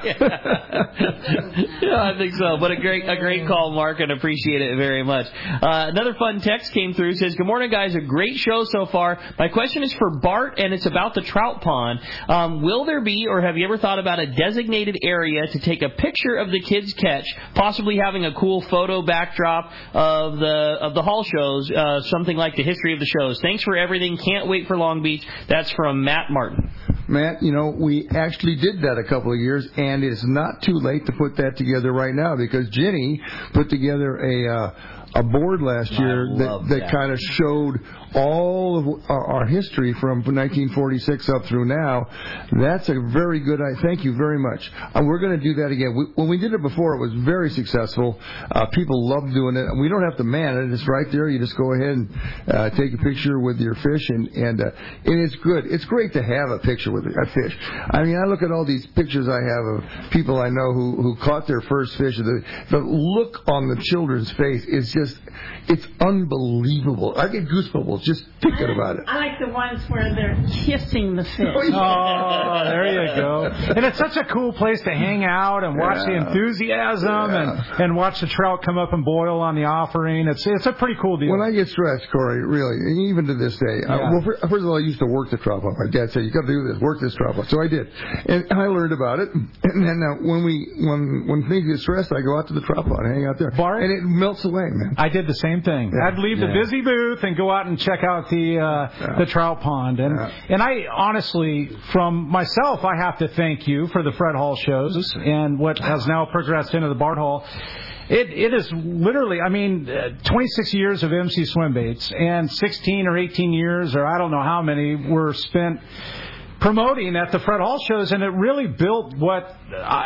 Yeah, I think so. But a great call, Mark, and appreciate it very much. Another fun text came through. Says, "Good morning, guys. A great show so far. My question is for Bart, and it's about the trout pond. Will there be, or have you ever thought about a designated area to take a picture of the kids' catch, possibly having a cool photo backdrop of the Hall shows, something like the history of the shows? Thanks for everything. Can't wait for Long Beach." That's from Matt Martin. Matt, we actually did that a couple of years, and it's not too late to put that together right now, because Jenny put together a board last year that kind of showed all of our history from 1946 up through now. That's a very good idea. Thank you very much. We're going to do that again. When we did it before, it was very successful. People love doing it. We don't have to man it. It's right there. You just go ahead and take a picture with your fish, and it's good. It's great to have a picture with a fish. I mean, I look at all these pictures I have of people I know who caught their first fish. The look on the children's face is just, it's unbelievable. I get goosebumps just thinking about it. I like the ones where they're kissing the fish. Oh, there you go. And it's such a cool place to hang out and watch the enthusiasm and watch the trout come up and boil on the offering. It's a pretty cool deal. When I get stressed, Corey, really, even to this day, first of all, I used to work the trout pond. My dad said, "You got to do this, work this trout pond." So I did, and I learned about it. And then when things get stressed, I go out to the trout pond, hang out there, and it melts away, man. I did the same thing. Yeah. I'd leave the busy booth and go out and check out the trout pond. And I honestly, from myself, I have to thank you for the Fred Hall shows and what has now progressed into the Bart Hall. It is literally, 26 years of MC Swim Baits, and 16 or 18 years, or I don't know how many, were spent promoting at the Fred Hall shows, and it really built what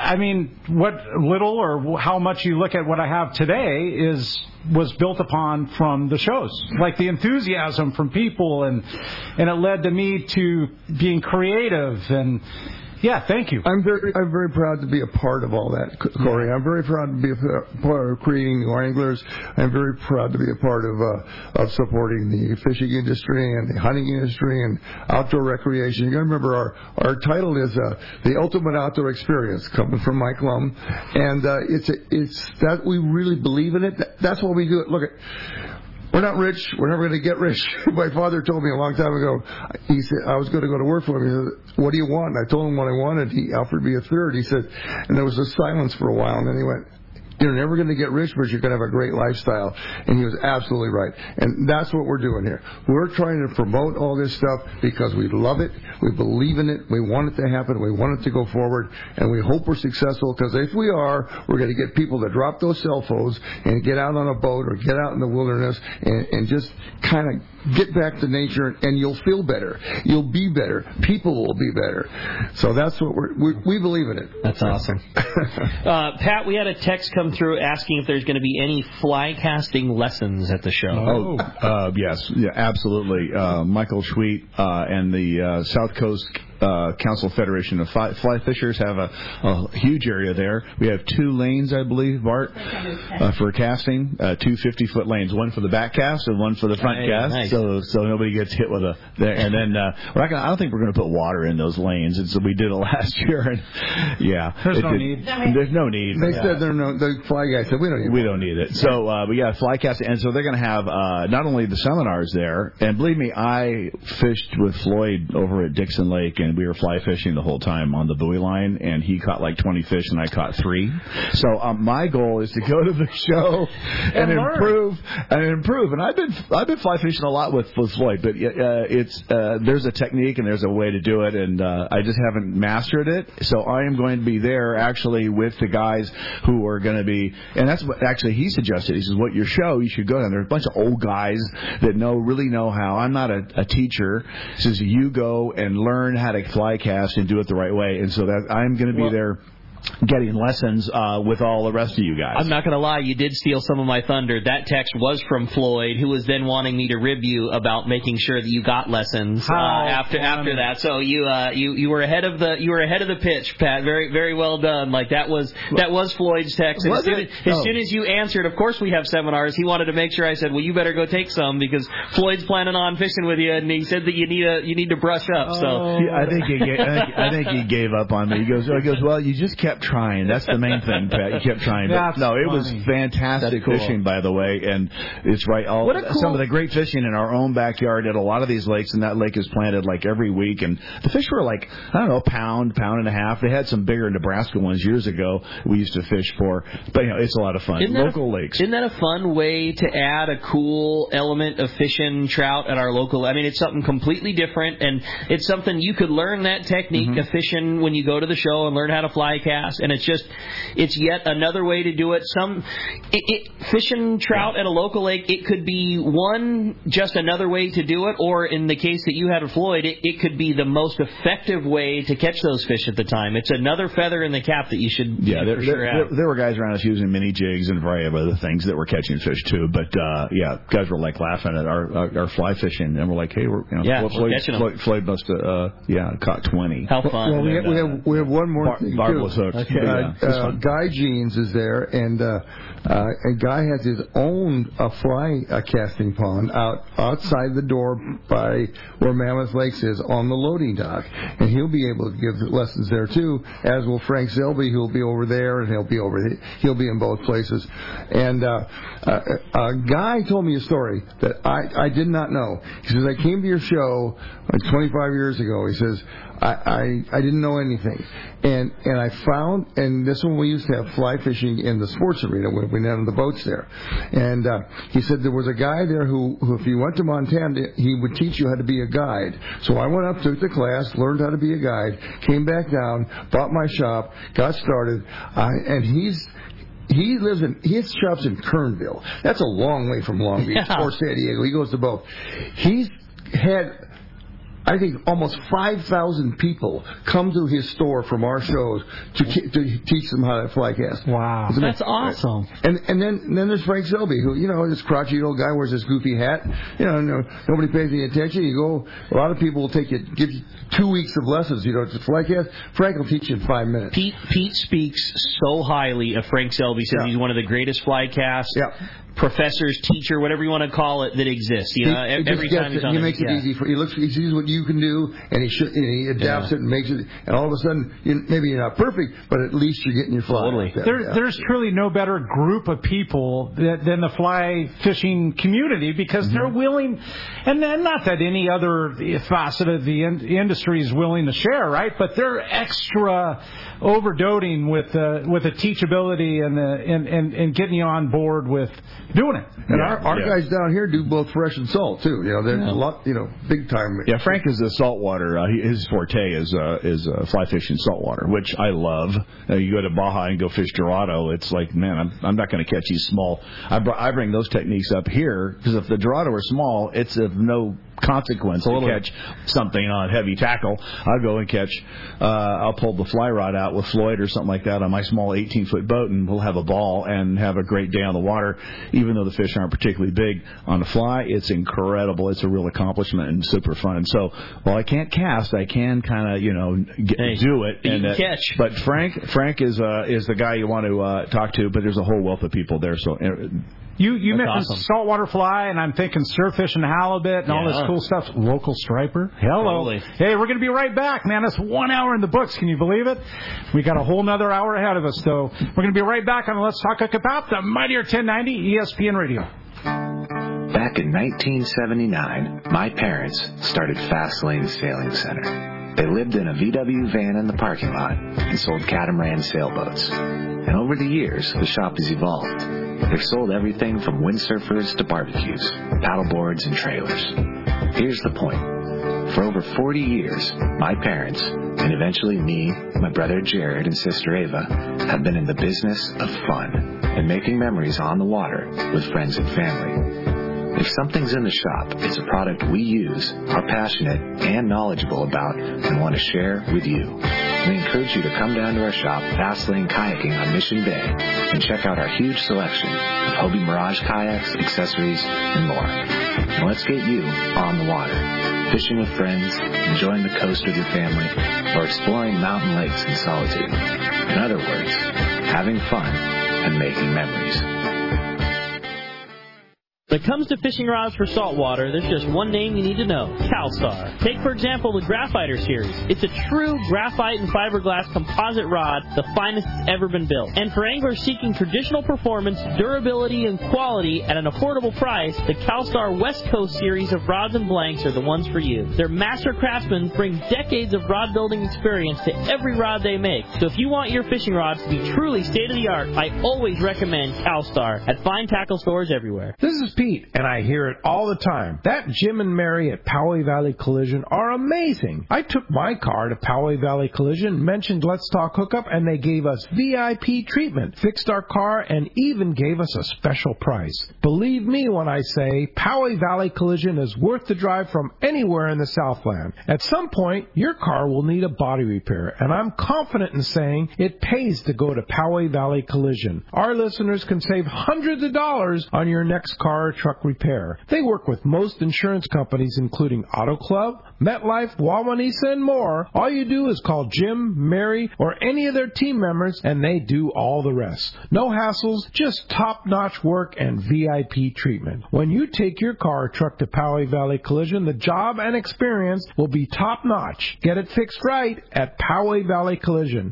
little or how much you look at what I have today was built upon from the shows, like the enthusiasm from people, and it led to me to being creative. And thank you. I'm very proud to be a part of all that, Corey. I'm very proud to be a part of creating New Anglers. I'm very proud to be a part of supporting the fishing industry and the hunting industry and outdoor recreation. You got to remember our title is the Ultimate Outdoor Experience, coming from Mike Lum, and it's that we really believe in it. That's why we do it. Look at. We're not rich. We're never going to get rich. My father told me a long time ago, he said, I was going to go to work for him. He said, "What do you want?" And I told him what I wanted. He offered me a third. He said, and there was a silence for a while, and then he went, "You're never going to get rich, but you're going to have a great lifestyle." And he was absolutely right. And that's what we're doing here. We're trying to promote all this stuff because we love it. We believe in it. We want it to happen. We want it to go forward. And we hope we're successful, because if we are, we're going to get people to drop those cell phones and get out on a boat or get out in the wilderness and just kind of get back to nature, and you'll feel better. You'll be better. People will be better. So that's what we believe in it. That's awesome. Pat, we had a text come through asking if there's going to be any fly casting lessons at the show. Yes. Yeah, absolutely. Michael Schweet and the South Coast Council Federation of Fly Fishers have a huge area there. We have 2 lanes, I believe, Bart, for casting, 2 50-foot lanes, one for the back cast and one for the front cast. Nice. So nobody gets hit with there. And then I don't think we're going to put water in those lanes, and so we did it last year. And there's no need. There's no need. They said the fly guy said we don't need it. So fly casting, and so they're going to have not only the seminars there, and believe me, I fished with Floyd over at Dixon Lake. and we were fly fishing the whole time on the buoy line, and he caught like 20 fish, and I caught 3. So my goal is to go to the show and improve. And I've been fly fishing a lot with Floyd, but there's a technique and there's a way to do it, and I just haven't mastered it. So I am going to be there actually with the guys who are going to be, and that's what actually he suggested. He says, "What your show? You should go down there. There's a bunch of old guys that really know how. I'm not a teacher." He says, "You go and learn how to fly cast and do it the right way." And so that I'm going to be there getting lessons with all the rest of you guys. I'm not going to lie, you did steal some of my thunder. That text was from Floyd, who was then wanting me to rib you about making sure that you got lessons after that. So you were ahead of the pitch, Pat. Very very well done. Like that was Floyd's text. And as soon as you answered, of course we have seminars. He wanted to make sure I said, well, you better go take some because Floyd's planning on fishing with you, and he said that you need to brush up. So I think he gave up on me. He goes, well, you just kept trying. That's the main thing, Pat. You kept trying. But no, it was fantastic fishing, by the way, and it's right. Some of the great fishing in our own backyard at a lot of these lakes, and that lake is planted like every week, and the fish were like, I don't know, pound and a half. They had some bigger Nebraska ones years ago we used to fish for, but it's a lot of fun. Local lakes. Isn't that a fun way to add a cool element of fishing trout at our local? I mean, it's something completely different, and it's something you could learn that technique of fishing when you go to the show and learn how to fly cast. And it's yet another way to do it. Fishing trout at a local lake, it could be just another way to do it, or in the case that you had with Floyd, it could be the most effective way to catch those fish at the time. It's another feather in the cap that you should there were guys around us using mini jigs and a variety of other things that were catching fish too. But guys were like laughing at our fly fishing, and we're like, hey, Floyd must have caught 20. How fun! Well, we have one more thing barbless hooks. Okay. Guy Jeans is there, and Guy has his own fly casting pond outside the door by where Mammoth Lakes is on the loading dock, and he'll be able to give lessons there too, as will Frank Selby, who'll be over there, and he'll be in both places. And Guy told me a story that I did not know. He says, I came to your show like 25 years ago. He says, I didn't know anything, and I found, and this one we used to have fly fishing in the sports arena when we had the boats there, and he said there was a guy there who if you went to Montana, he would teach you how to be a guide. So I went up, took the class, learned how to be a guide, came back down, bought my shop, got started, and his shop's in Kernville. That's a long way from Long Beach or San Diego. He goes to both. He's had, I think, almost 5,000 people come to his store from our shows to teach them how to fly cast. Wow, that's awesome. And then there's Frank Selby, who, this crotchety old guy wears this goofy hat. Nobody pays any attention. You go, a lot of people will give you 2 weeks of lessons, to fly cast. Frank will teach you in 5 minutes. Pete speaks so highly of Frank Selby. Says he's one of the greatest fly cast professors, teacher, whatever you want to call it, that exists. Every time he's on, he makes it easy for you. He sees what you can do, and he adapts it and makes it. And all of a sudden, maybe you're not perfect, but at least you're getting your fly. Totally. There's truly no better group of people than the fly fishing community, because they're willing, and not that any other facet of the industry is willing to share, right? But they're extra overdoting with the teachability and getting you on board with doing it. And our guys down here do both fresh and salt too. There's a lot, big time. Yeah, Frank is the saltwater. His forte is fly fishing saltwater, which I love. You go to Baja and go fish Dorado. It's like, man, I'm not going to catch these small. I bring those techniques up here because if the Dorado are small, it's of no consequence to catch something on heavy tackle. I'll go and catch. I'll pull the fly rod out with Floyd or something like that on my small 18-foot boat, and we'll have a ball and have a great day on the water. Even though the fish aren't particularly big on the fly, it's incredible. It's a real accomplishment and super fun. And so, while I can't cast, I can kind of do it. And catch. But Frank is the guy you want to talk to. But there's a whole wealth of people there. So. You mentioned saltwater fly, and I'm thinking surffish and halibut and all this cool stuff. Local striper. Hello. Totally. Hey, we're going to be right back, man. That's 1 hour in the books. Can you believe it? We got a whole nother hour ahead of us, though. We're going to be right back on Let's Talk About the Mightier 1090 ESPN Radio. Back in 1979, my parents started Fast Lane Sailing Center. They lived in a VW van in the parking lot and sold catamaran sailboats. And over the years, the shop has evolved. They've sold everything from windsurfers to barbecues, paddleboards and trailers. Here's the point. For over 40 years, my parents, and eventually me, my brother Jared, and sister Ava, have been in the business of fun and making memories on the water with friends and family. If something's in the shop, it's a product we use, are passionate and knowledgeable about, and want to share with you. We encourage you to come down to our shop, Bass Lane Kayaking on Mission Bay, and check out our huge selection of Hobie Mirage kayaks, accessories, and more. Now let's get you on the water, fishing with friends, enjoying the coast with your family, or exploring mountain lakes in solitude. In other words, having fun and making memories. When it comes to fishing rods for saltwater, there's just one name you need to know, CalStar. Take, for example, the Graphiter series. It's a true graphite and fiberglass composite rod, the finest that's ever been built. And for anglers seeking traditional performance, durability, and quality at an affordable price, the CalStar West Coast series of rods and blanks are the ones for you. Their master craftsmen bring decades of rod building experience to every rod they make. So if you want your fishing rods to be truly state-of-the-art, I always recommend CalStar at fine tackle stores everywhere. This is Pete, and I hear it all the time. That Jim and Mary at Poway Valley Collision are amazing. I took my car to Poway Valley Collision, mentioned Let's Talk Hookup, and they gave us VIP treatment, fixed our car, and even gave us a special price. Believe me when I say Poway Valley Collision is worth the drive from anywhere in the Southland. At some point, your car will need a body repair, and I'm confident in saying it pays to go to Poway Valley Collision. Our listeners can save hundreds of dollars on your next car or truck repair. They work with most insurance companies, including Auto Club, MetLife, Wawanesa, and more. All you do is call Jim, Mary, or any of their team members, and they do all the rest. No hassles, just top-notch work and VIP treatment. When you take your car or truck to Poway Valley Collision, the job and experience will be top-notch. Get it fixed right at Poway Valley Collision,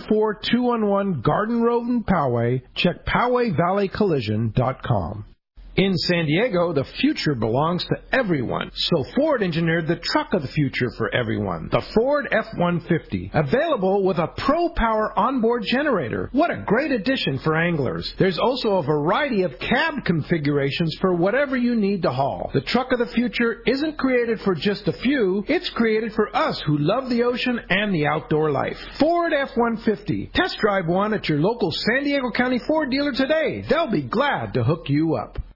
14211 Garden Road in Poway. Check PowayValleyCollision.com. In San Diego, the future belongs to everyone. So Ford engineered the truck of the future for everyone, the Ford F-150. Available with a Pro Power onboard generator. What a great addition for anglers. There's also a variety of cab configurations for whatever you need to haul. The truck of the future isn't created for just a few. It's created for us who love the ocean and the outdoor life. Ford F-150. Test drive one at your local San Diego County Ford dealer today. They'll be glad to hook you up.